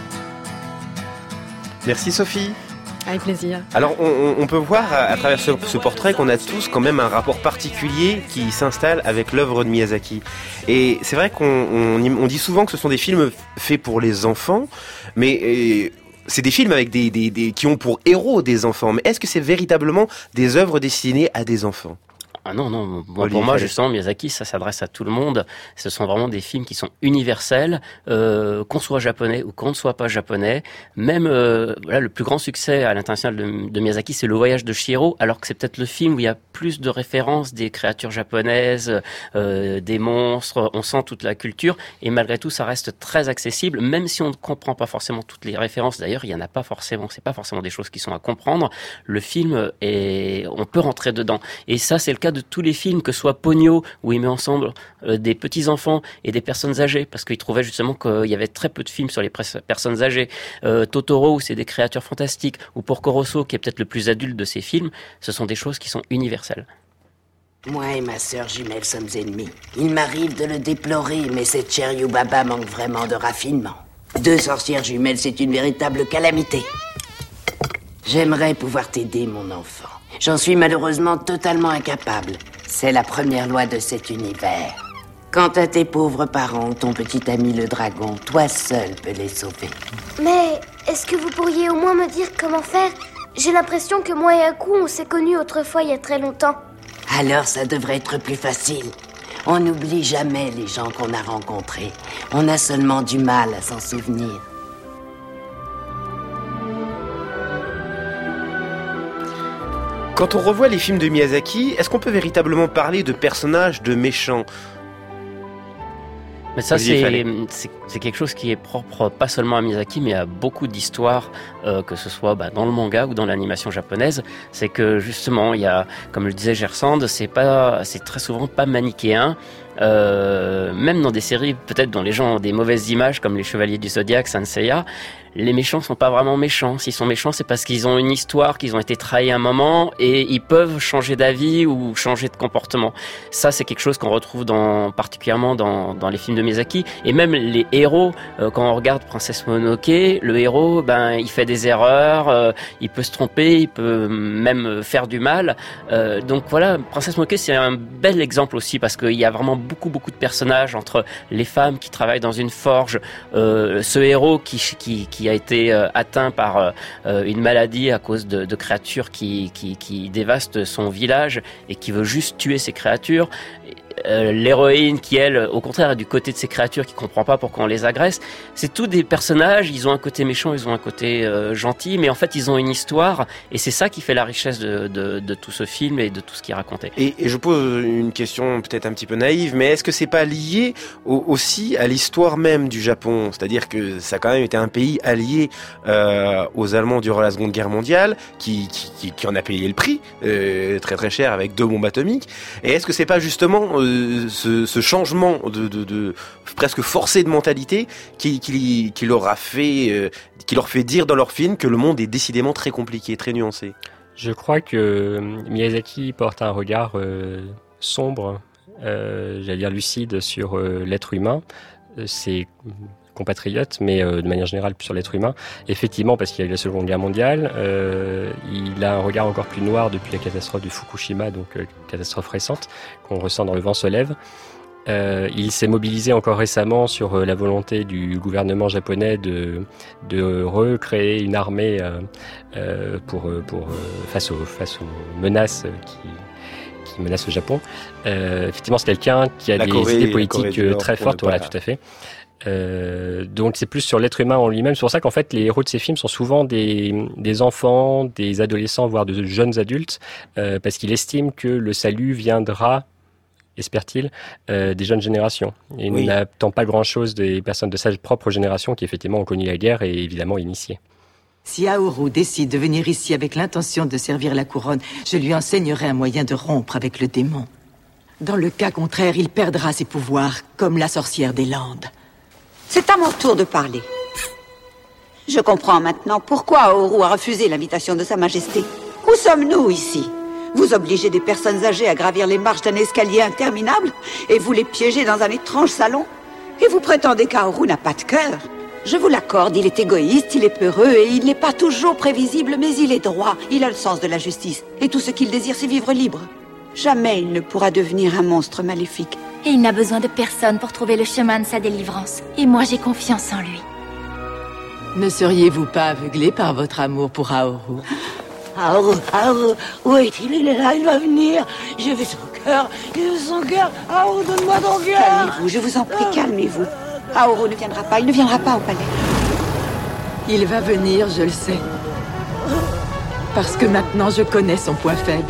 Merci Sophie. Avec plaisir. Alors on, on peut voir à, à travers ce, ce portrait qu'on a tous quand même un rapport particulier qui s'installe avec l'œuvre de Miyazaki. Et c'est vrai qu'on on, on dit souvent que ce sont des films faits pour les enfants, mais... Et, c'est des films avec des, des, des, qui ont pour héros des enfants. Mais est-ce que c'est véritablement des œuvres destinées à des enfants ? Ah non, non, bon, pour moi, justement, Miyazaki, ça s'adresse à tout le monde. Ce sont vraiment des films qui sont universels, euh, qu'on soit japonais ou qu'on ne soit pas japonais. Même, euh, voilà, le plus grand succès à l'international de, de Miyazaki, c'est Le Voyage de Chihiro, alors que c'est peut-être le film où il y a plus de références des créatures japonaises, euh, des monstres, on sent toute la culture, et malgré tout, ça reste très accessible, même si on ne comprend pas forcément toutes les références. D'ailleurs, il y en a pas forcément, c'est pas forcément des choses qui sont à comprendre. Le film est, on peut rentrer dedans. Et ça, c'est le cas de tous les films, que ce soit Ponyo, où il met ensemble euh, des petits-enfants et des personnes âgées, parce qu'il trouvait justement qu'il y avait très peu de films sur les pres- personnes âgées. Euh, Totoro, où c'est des créatures fantastiques, ou Porco Rosso, qui est peut-être le plus adulte de ces films, ce sont des choses qui sont universelles. Moi et ma sœur jumelle sommes ennemis. Il m'arrive de le déplorer, mais cette chère Yubaba manque vraiment de raffinement. Deux sorcières jumelles, c'est une véritable calamité. J'aimerais pouvoir t'aider, mon enfant. J'en suis malheureusement totalement incapable. C'est la première loi de cet univers. Quant à tes pauvres parents ou ton petit ami le dragon, toi seul peux les sauver. Mais est-ce que vous pourriez au moins me dire comment faire ? J'ai l'impression que moi et Aku, on s'est connus autrefois il y a très longtemps. Alors ça devrait être plus facile. On n'oublie jamais les gens qu'on a rencontrés. On a seulement du mal à s'en souvenir. Quand on revoit les films de Miyazaki, est-ce qu'on peut véritablement parler de personnages de méchants ? Mais ça, c'est, c'est, c'est quelque chose qui est propre pas seulement à Miyazaki, mais à beaucoup d'histoires, euh, que ce soit bah, dans le manga ou dans l'animation japonaise. C'est que justement, il y a, comme le disait Gersand, c'est pas, c'est très souvent pas manichéen. Euh, même dans des séries, peut-être dont les gens ont des mauvaises images, comme les Chevaliers du Zodiaque, Saint Seiya, les méchants sont pas vraiment méchants. S'ils sont méchants, c'est parce qu'ils ont une histoire, qu'ils ont été trahis à un moment et ils peuvent changer d'avis ou changer de comportement. Ça, c'est quelque chose qu'on retrouve dans, particulièrement dans, dans les films de Miyazaki. Et même les héros, euh, quand on regarde Princesse Mononoke, le héros, ben, il fait des erreurs, euh, il peut se tromper, il peut même faire du mal. Euh, donc voilà, Princesse Mononoke, c'est un bel exemple aussi parce qu'il y a vraiment beaucoup, beaucoup de personnages entre les femmes qui travaillent dans une forge, euh, ce héros qui, qui, qui a été euh, atteint par euh, une maladie à cause de, de créatures qui, qui, qui dévastent son village et qui veut juste tuer ces créatures. Euh, l'héroïne qui, elle, au contraire, est du côté de ces créatures, qui comprend pas pourquoi on les agresse. C'est tous des personnages, ils ont un côté méchant, ils ont un côté euh, gentil, mais en fait, ils ont une histoire, et c'est ça qui fait la richesse de, de, de tout ce film et de tout ce qui est raconté. Et, et je pose une question peut-être un petit peu naïve, mais est-ce que c'est pas lié au, aussi à l'histoire même du Japon ? C'est-à-dire que ça a quand même été un pays allié euh, aux Allemands durant la Seconde Guerre mondiale, qui, qui, qui, qui en a payé le prix, euh, très très cher, avec deux bombes atomiques. Et est-ce que c'est pas justement euh, Ce, ce changement de, de, de presque forcé de mentalité qui, qui, qui leur a fait, euh, qui leur fait dire dans leur film que le monde est décidément très compliqué, très nuancé. Je crois que Miyazaki porte un regard euh, sombre, euh, j'allais dire lucide sur euh, l'être humain. C'est compatriote, mais euh, de manière générale sur l'être humain. Effectivement, parce qu'il y a eu la Seconde Guerre mondiale, euh, il a un regard encore plus noir depuis la catastrophe de Fukushima, donc euh, catastrophe récente qu'on ressent dans Le vent se lève. Euh, il s'est mobilisé encore récemment sur euh, la volonté du gouvernement japonais de, de recréer une armée euh, euh, pour, pour, euh, face, aux, face aux menaces qui qui menace le Japon. Euh, effectivement, c'est quelqu'un qui a la des Corée, idées politiques Nord, très fortes, voilà, tout à fait. Euh, donc c'est plus sur l'être humain en lui-même. C'est pour ça qu'en fait les héros de ces films sont souvent des, des enfants, des adolescents, voire de jeunes adultes, euh, parce qu'il estime que le salut viendra, espère-t-il, euh, des jeunes générations. Et oui. Il n'attend pas grand-chose des personnes de sa propre génération qui effectivement ont connu la guerre et évidemment initiées. Si Aoru décide de venir ici avec l'intention de servir la couronne, je lui enseignerai un moyen de rompre avec le démon. Dans le cas contraire, il perdra ses pouvoirs, comme la sorcière des Landes. C'est à mon tour de parler. Je comprends maintenant pourquoi Aoru a refusé l'invitation de Sa Majesté. Où sommes-nous ici ? Vous obligez des personnes âgées à gravir les marches d'un escalier interminable et vous les piégez dans un étrange salon ? Et vous prétendez qu'Aoru n'a pas de cœur ? Je vous l'accorde, il est égoïste, il est peureux et il n'est pas toujours prévisible, mais il est droit. Il a le sens de la justice et tout ce qu'il désire, c'est vivre libre. Jamais il ne pourra devenir un monstre maléfique. Et il n'a besoin de personne pour trouver le chemin de sa délivrance. Et moi, j'ai confiance en lui. Ne seriez-vous pas aveuglé par votre amour pour Aoru ? Aoru, Aoru, où est-il ? Il est là, il va venir. J'ai vu son cœur, j'ai vu son cœur. Aoru, donne-moi ton cœur. Calmez-vous, je vous en prie, calmez-vous. Aoru ne viendra pas, il ne viendra pas au palais. Il va venir, je le sais. Parce que maintenant, je connais son point faible.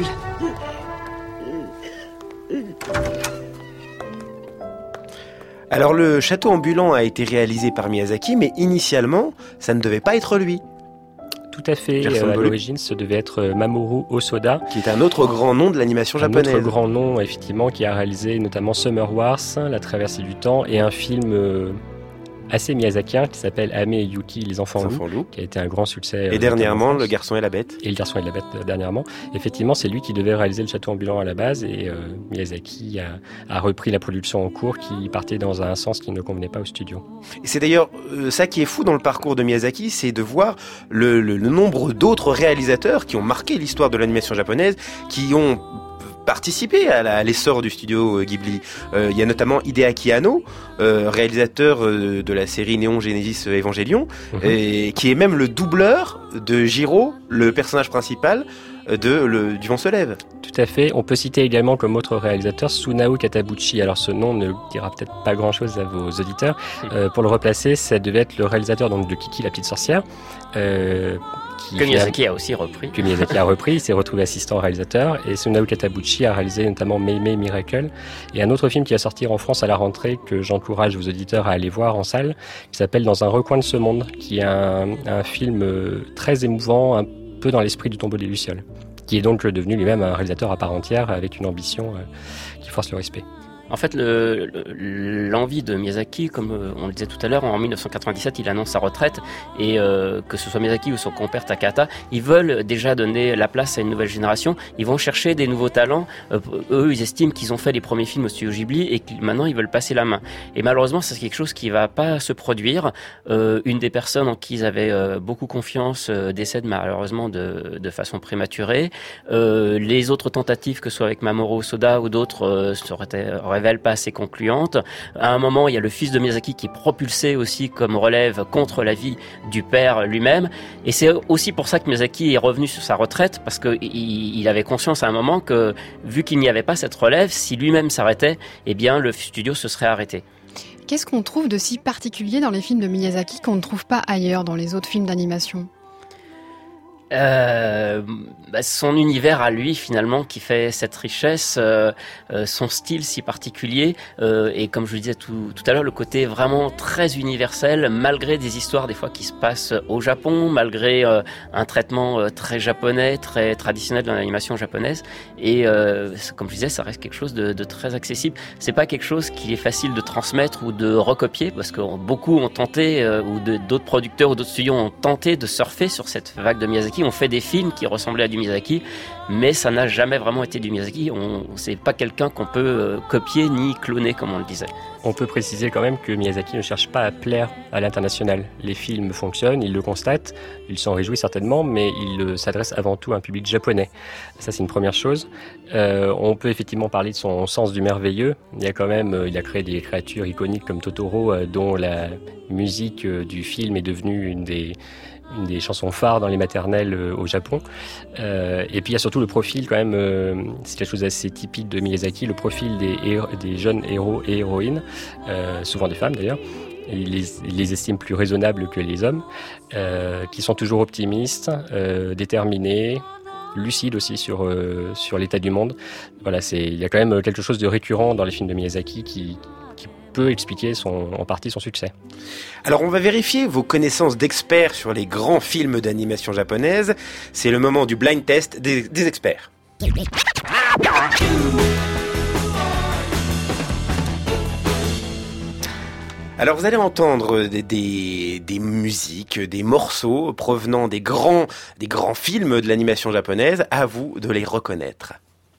Alors le château ambulant a été réalisé par Miyazaki, mais initialement, ça ne devait pas être lui. Tout à fait, euh, à l'origine, ce devait être Mamoru Hosoda. Qui est un autre grand nom de l'animation japonaise. Un autre grand nom, effectivement, qui a réalisé notamment Summer Wars, La Traversée du Temps, et un film euh, assez miyazakien qui s'appelle Ame et Yuki, Les Enfants, Les Enfants Loups, qui a été un grand succès. Et euh, dernièrement, Le Garçon et la Bête. Et Le Garçon et la Bête, euh, dernièrement. Effectivement, c'est lui qui devait réaliser le château ambulant à la base, et euh, Miyazaki a, a repris la production en cours qui partait dans un sens qui ne convenait pas au studio. Et c'est d'ailleurs euh, ça qui est fou dans le parcours de Miyazaki, c'est de voir le, le, le nombre d'autres réalisateurs qui ont marqué l'histoire de l'animation japonaise, qui ont participé à, la, à l'essor du studio Ghibli. Euh, il y a notamment Hideaki Anno, euh, réalisateur euh, de la série Neon Genesis Evangelion, mmh. et qui est même le doubleur de Jiro, le personnage principal, de le, du Vent se lève. Tout à fait. On peut citer également comme autre réalisateur Sunao Katabuchi. Alors ce nom ne dira peut-être pas grand-chose à vos auditeurs. Euh, pour le replacer, ça devait être le réalisateur donc, de Kiki la petite sorcière. Euh, Qui que Miyazaki a aussi repris. Que Miyazaki a repris, il s'est retrouvé assistant réalisateur. Et Sunao Katabuchi a réalisé notamment Mei Mei Miracle. Et un autre film qui va sortir en France à la rentrée, que j'encourage vos auditeurs à aller voir en salle, qui s'appelle Dans un recoin de ce monde, qui est un, un film très émouvant, un peu dans l'esprit du Tombeau des Lucioles, qui est donc devenu lui-même un réalisateur à part entière, avec une ambition qui force le respect. En fait, le, le, l'envie de Miyazaki, comme on le disait tout à l'heure, en dix-neuf cent quatre-vingt-dix-sept, il annonce sa retraite, et euh, que ce soit Miyazaki ou son compère Takahata, ils veulent déjà donner la place à une nouvelle génération. Ils vont chercher des nouveaux talents. Euh, eux, ils estiment qu'ils ont fait les premiers films au studio Ghibli et que maintenant ils veulent passer la main. Et malheureusement, c'est quelque chose qui va pas se produire. Euh, une des personnes en qui ils avaient euh, beaucoup confiance euh, décède malheureusement de, de façon prématurée. Euh, les autres tentatives, que ce soit avec Mamoru Hosoda ou d'autres, euh, seraient révèle pas assez concluante. À un moment, il y a le fils de Miyazaki qui est propulsé aussi comme relève contre l'avis du père lui-même. Et c'est aussi pour ça que Miyazaki est revenu sur sa retraite, parce qu'il il avait conscience à un moment que, vu qu'il n'y avait pas cette relève, si lui-même s'arrêtait, eh bien, le studio se serait arrêté. Qu'est-ce qu'on trouve de si particulier dans les films de Miyazaki qu'on ne trouve pas ailleurs dans les autres films d'animation ? Euh, bah, son univers à lui finalement qui fait cette richesse, euh, euh, son style si particulier, euh, et comme je le disais tout, tout à l'heure, le côté vraiment très universel, malgré des histoires des fois qui se passent au Japon, malgré euh, un traitement euh, très japonais, très traditionnel dans l'animation japonaise, et euh, comme je disais, ça reste quelque chose de, de très accessible. C'est pas quelque chose qui est facile de transmettre ou de recopier, parce que beaucoup ont tenté, euh, ou de, d'autres producteurs ou d'autres studios ont tenté de surfer sur cette vague de Miyazaki. On fait des films qui ressemblaient à du Miyazaki, mais ça n'a jamais vraiment été du Miyazaki. On, c'est pas quelqu'un qu'on peut euh, copier ni cloner, comme on le disait. On peut préciser quand même que Miyazaki ne cherche pas à plaire à l'international. Les films fonctionnent, il le constate, il s'en réjouit certainement, mais il euh, s'adresse avant tout à un public japonais. Ça, c'est une première chose. Euh, on peut effectivement parler de son sens du merveilleux. Il y a quand même, euh, il a créé des créatures iconiques comme Totoro, euh, dont la musique euh, du film est devenue une des une des chansons phares dans les maternelles euh, au Japon. Euh, et puis il y a surtout le profil quand même, euh, c'est quelque chose d'assez typique de Miyazaki, le profil des, héros, des jeunes héros et héroïnes, euh, souvent des femmes d'ailleurs. Il les, il les estime plus raisonnables que les hommes, euh, qui sont toujours optimistes, euh, déterminés, lucides aussi sur, euh, sur l'état du monde. Voilà, c'est, il y a quand même quelque chose de récurrent dans les films de Miyazaki qui peut expliquer son, en partie son succès. Alors on va vérifier vos connaissances d'experts sur les grands films d'animation japonaise. C'est le moment du blind test des, des experts. Alors vous allez entendre des, des, des musiques, des morceaux provenant des grands, des grands films de l'animation japonaise. À vous de les reconnaître.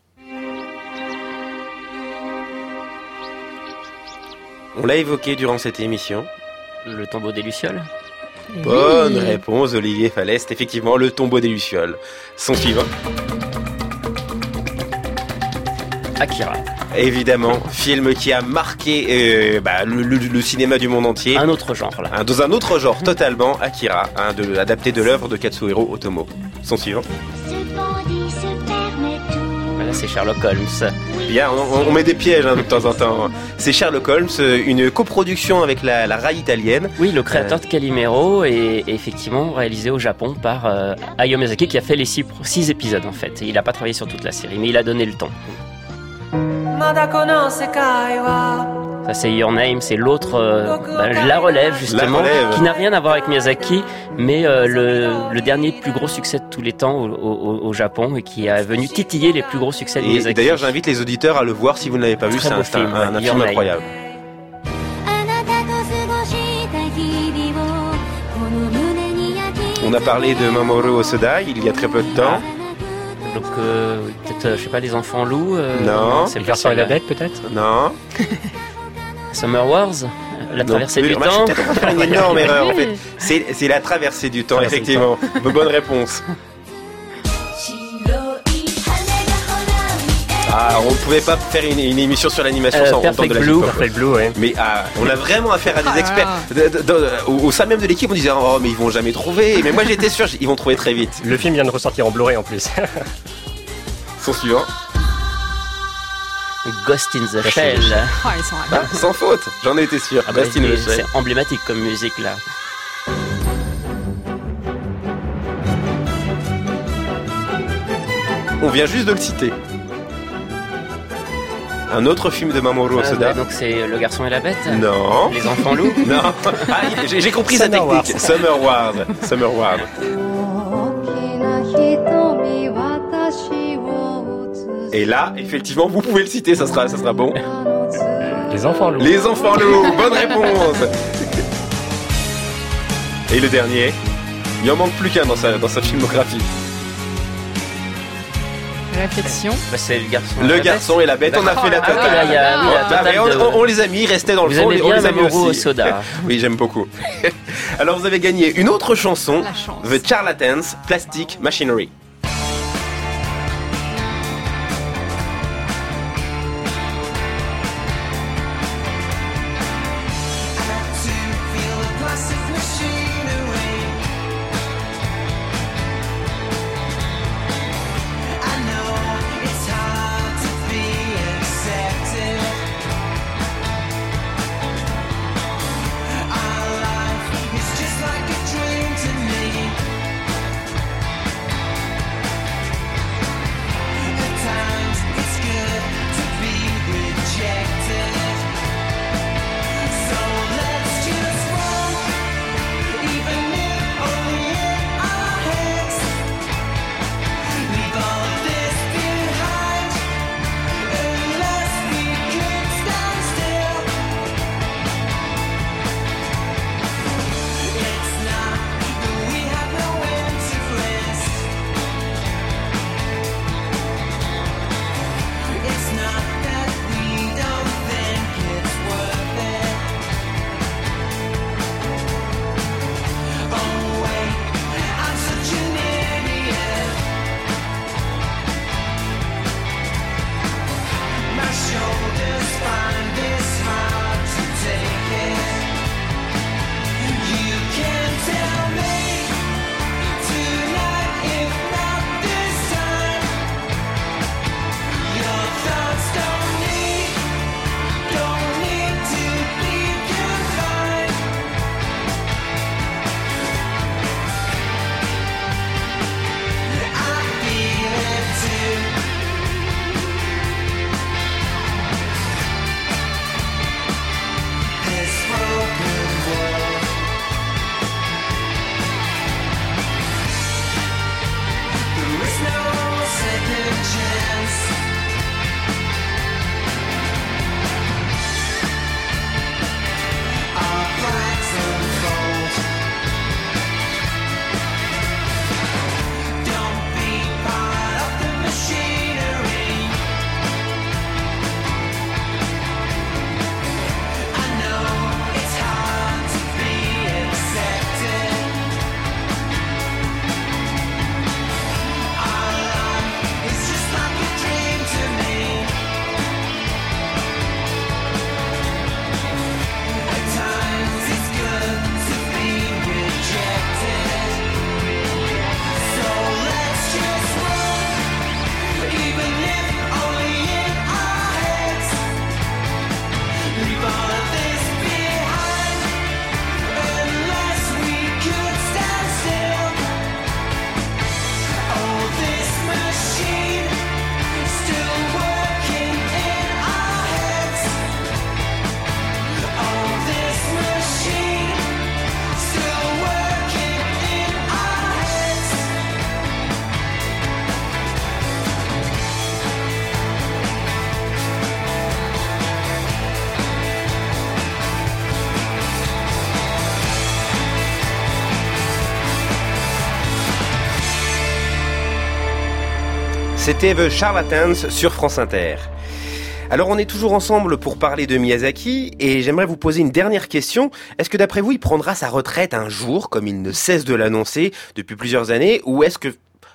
On l'a évoqué durant cette émission. Le tombeau des Lucioles. Bonne oui. réponse, Olivier Falest. Effectivement, le tombeau des Lucioles. Son suivant. Akira. Évidemment, film qui a marqué euh, bah, le, le, le cinéma du monde entier. Un autre genre, là. Un, dans un autre genre, totalement. Akira, hein, de, adapté de l'œuvre de Katsuhiro Otomo. Son suivant. Là, c'est Sherlock Holmes. Bien, on, on met des pièges hein, de temps en temps. C'est Sherlock Holmes, une coproduction avec la, la R A I italienne. Oui, le créateur euh... de Calimero est effectivement réalisé au Japon par euh, Hayao Miyazaki, qui a fait les six, six épisodes en fait. Et il n'a pas travaillé sur toute la série, mais il a donné le temps. Ça, c'est Your Name, c'est l'autre, euh, bah, la relève justement, la relève. Qui n'a rien à voir avec Miyazaki, mais euh, le, le dernier plus gros succès de tous les temps au, au, au Japon, et qui est venu titiller les plus gros succès de et Miyazaki. D'ailleurs, j'invite les auditeurs à le voir si vous ne l'avez pas vu, c'est un, film, un, un film incroyable. On a parlé de Mamoru Hosoda il y a très peu de temps. Donc, euh, peut-être, euh, je sais pas, les enfants loups. Euh, non. C'est le garçon et la bête, peut-être. Non. Summer Wars, la traversée non, du temps. Je suis faire une énorme erreur en fait. C'est, c'est la traversée du temps, traversée effectivement. Bonne réponse. Ah, on ne pouvait pas faire une, une émission sur l'animation Euh, sans entendre Perfect de la Blue. J-pop. Perfect Blue, ouais. Mais ah, on a vraiment affaire à des Ah experts. là De- de- de- au, au sein même de l'équipe, on disait oh mais ils vont jamais trouver. Mais moi j'étais sûr, ils vont trouver très vite. Le film vient de ressortir en Blu-ray en plus. Son suivant. Ghost in the Shell. Oh, ils sont Ah, sans faute, j'en ai été sûr. Ah bah, Ghost in the c'est Shell. emblématique comme musique là. On vient juste de le citer. Un autre film de Mamoru Ah, Hosoda. bah, donc c'est Le Garçon et la Bête. Non. Les Enfants Loups. Non. Ah, j'ai, j'ai compris sa Summer technique. Wars. Summer Wars. Summer Wars. Et là, effectivement, vous pouvez le citer, ça sera, ça sera bon. Les Enfants Loups. Les Enfants Loups. Bonne réponse. Et le dernier. Il en manque plus qu'un dans sa, dans sa filmographie. Réflexion. Bah, c'est Le Garçon. Le Garçon et la Bête. On a fait la Ah oui, totale. là, il y a- oui, la Ah, totale mais on, de- on- on les a mis, ils restaient dans le Vous fond. aimez on bien les a mis Mamoru aussi. Hosoda. Oui, j'aime beaucoup. Alors, vous avez gagné une autre chanson, La chance. The Charlatans, Plastic Machinery. C'était The Charlatans sur France Inter. Alors on est toujours ensemble pour parler de Miyazaki et j'aimerais vous poser une dernière question. Est-ce que d'après vous il prendra sa retraite un jour comme il ne cesse de l'annoncer depuis plusieurs années ou est-ce que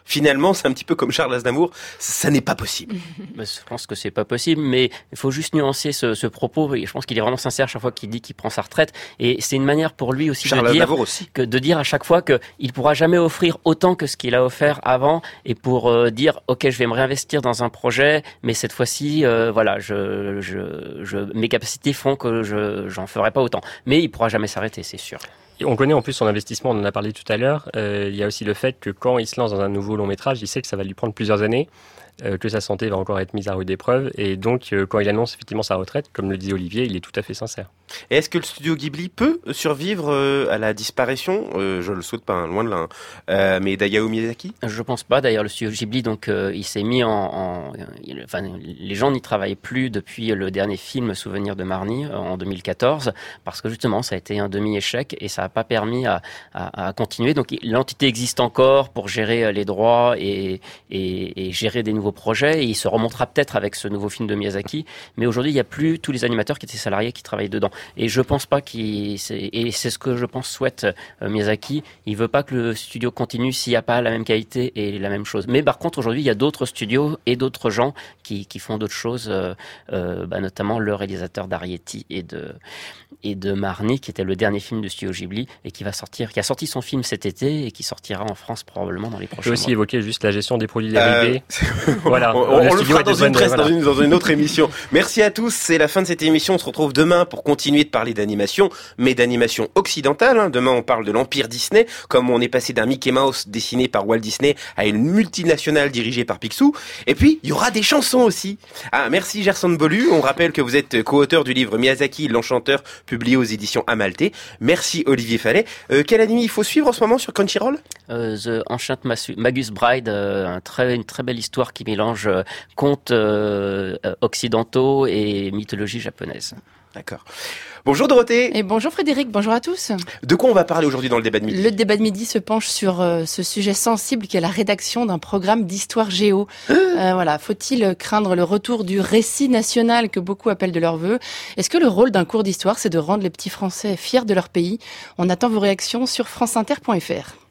Finalement, c'est un petit peu comme Charles Aznavour, ça n'est pas possible. Je pense que c'est pas possible, mais il faut juste nuancer ce, ce propos. Et je pense qu'il est vraiment sincère chaque fois qu'il dit qu'il prend sa retraite. Et c'est une manière pour lui aussi Charles de dire aussi. que de dire à chaque fois qu'il pourra jamais offrir autant que ce qu'il a offert avant, et pour euh, dire ok, je vais me réinvestir dans un projet, mais cette fois-ci, euh, voilà, je, je, je, mes capacités font que je j'en ferai pas autant. Mais il pourra jamais s'arrêter, c'est sûr. Et on connaît en plus son investissement, on en a parlé tout à l'heure. Euh, il y a aussi le fait que quand il se lance dans un nouveau long métrage, il sait que ça va lui prendre plusieurs années, euh, que sa santé va encore être mise à rude épreuve. Et donc, euh, quand il annonce effectivement sa retraite, comme le disait Olivier, il est tout à fait sincère. Et est-ce que le studio Ghibli peut survivre euh, à la disparition euh, Je le souhaite pas, hein, loin de là. Hein. Euh, mais d'Hayao Miyazaki ? Je pense pas. D'ailleurs, le studio Ghibli, donc, euh, il s'est mis en, en il, enfin, les gens n'y travaillent plus depuis le dernier film Souvenir de Marnie euh, en deux mille quatorze, parce que justement, ça a été un demi-échec et ça n'a pas permis à, à, à continuer. Donc, l'entité existe encore pour gérer les droits et, et, et gérer des nouveaux projets. Et il se remontera peut-être avec ce nouveau film de Miyazaki. Mais aujourd'hui, il n'y a plus tous les animateurs qui étaient salariés qui travaillent dedans. Et je pense pas qu'il, c'est, et c'est ce que je pense souhaite euh, Miyazaki. Il veut pas que le studio continue s'il n'y a pas la même qualité et la même chose. Mais par contre, aujourd'hui, il y a d'autres studios et d'autres gens qui, qui font d'autres choses, euh, euh, bah, notamment le réalisateur d'Arietti et de, et de Marnie, qui était le dernier film de studio Ghibli et qui va sortir, qui a sorti son film cet été et qui sortira en France probablement dans les prochains mois. Je peux aussi évoquer juste la gestion des produits dérivés. Euh... voilà. on, on, on le fera dans une, presse, voilà. dans, une, dans une autre émission. Merci à tous. C'est la fin de cette émission. On se retrouve demain pour continuer de parler d'animation, mais d'animation occidentale. Hein. Demain, on parle de l'empire Disney, comme on est passé d'un Mickey Mouse dessiné par Walt Disney à une multinationale dirigée par Picsou. Et puis, il y aura des chansons aussi. Ah, merci Gerson Bolu. On rappelle que vous êtes co-auteur du livre Miyazaki, l'Enchanteur, publié aux éditions Amalté. Merci Olivier Fallet. Euh, quel anime il faut suivre en ce moment sur Crunchyroll ? euh, The Enchant Magus Bride, euh, un très, une très belle histoire qui mélange euh, contes euh, occidentaux et mythologie japonaise. D'accord. Bonjour Dorothée. Et bonjour Frédéric, bonjour à tous. De quoi on va parler aujourd'hui dans le débat de midi ? Le débat de midi se penche sur euh, ce sujet sensible qui est la rédaction d'un programme d'histoire géo. euh, voilà, faut-il craindre le retour du récit national que beaucoup appellent de leur vœu ? Est-ce que le rôle d'un cours d'histoire, c'est de rendre les petits Français fiers de leur pays ? On attend vos réactions sur franceinter point f r.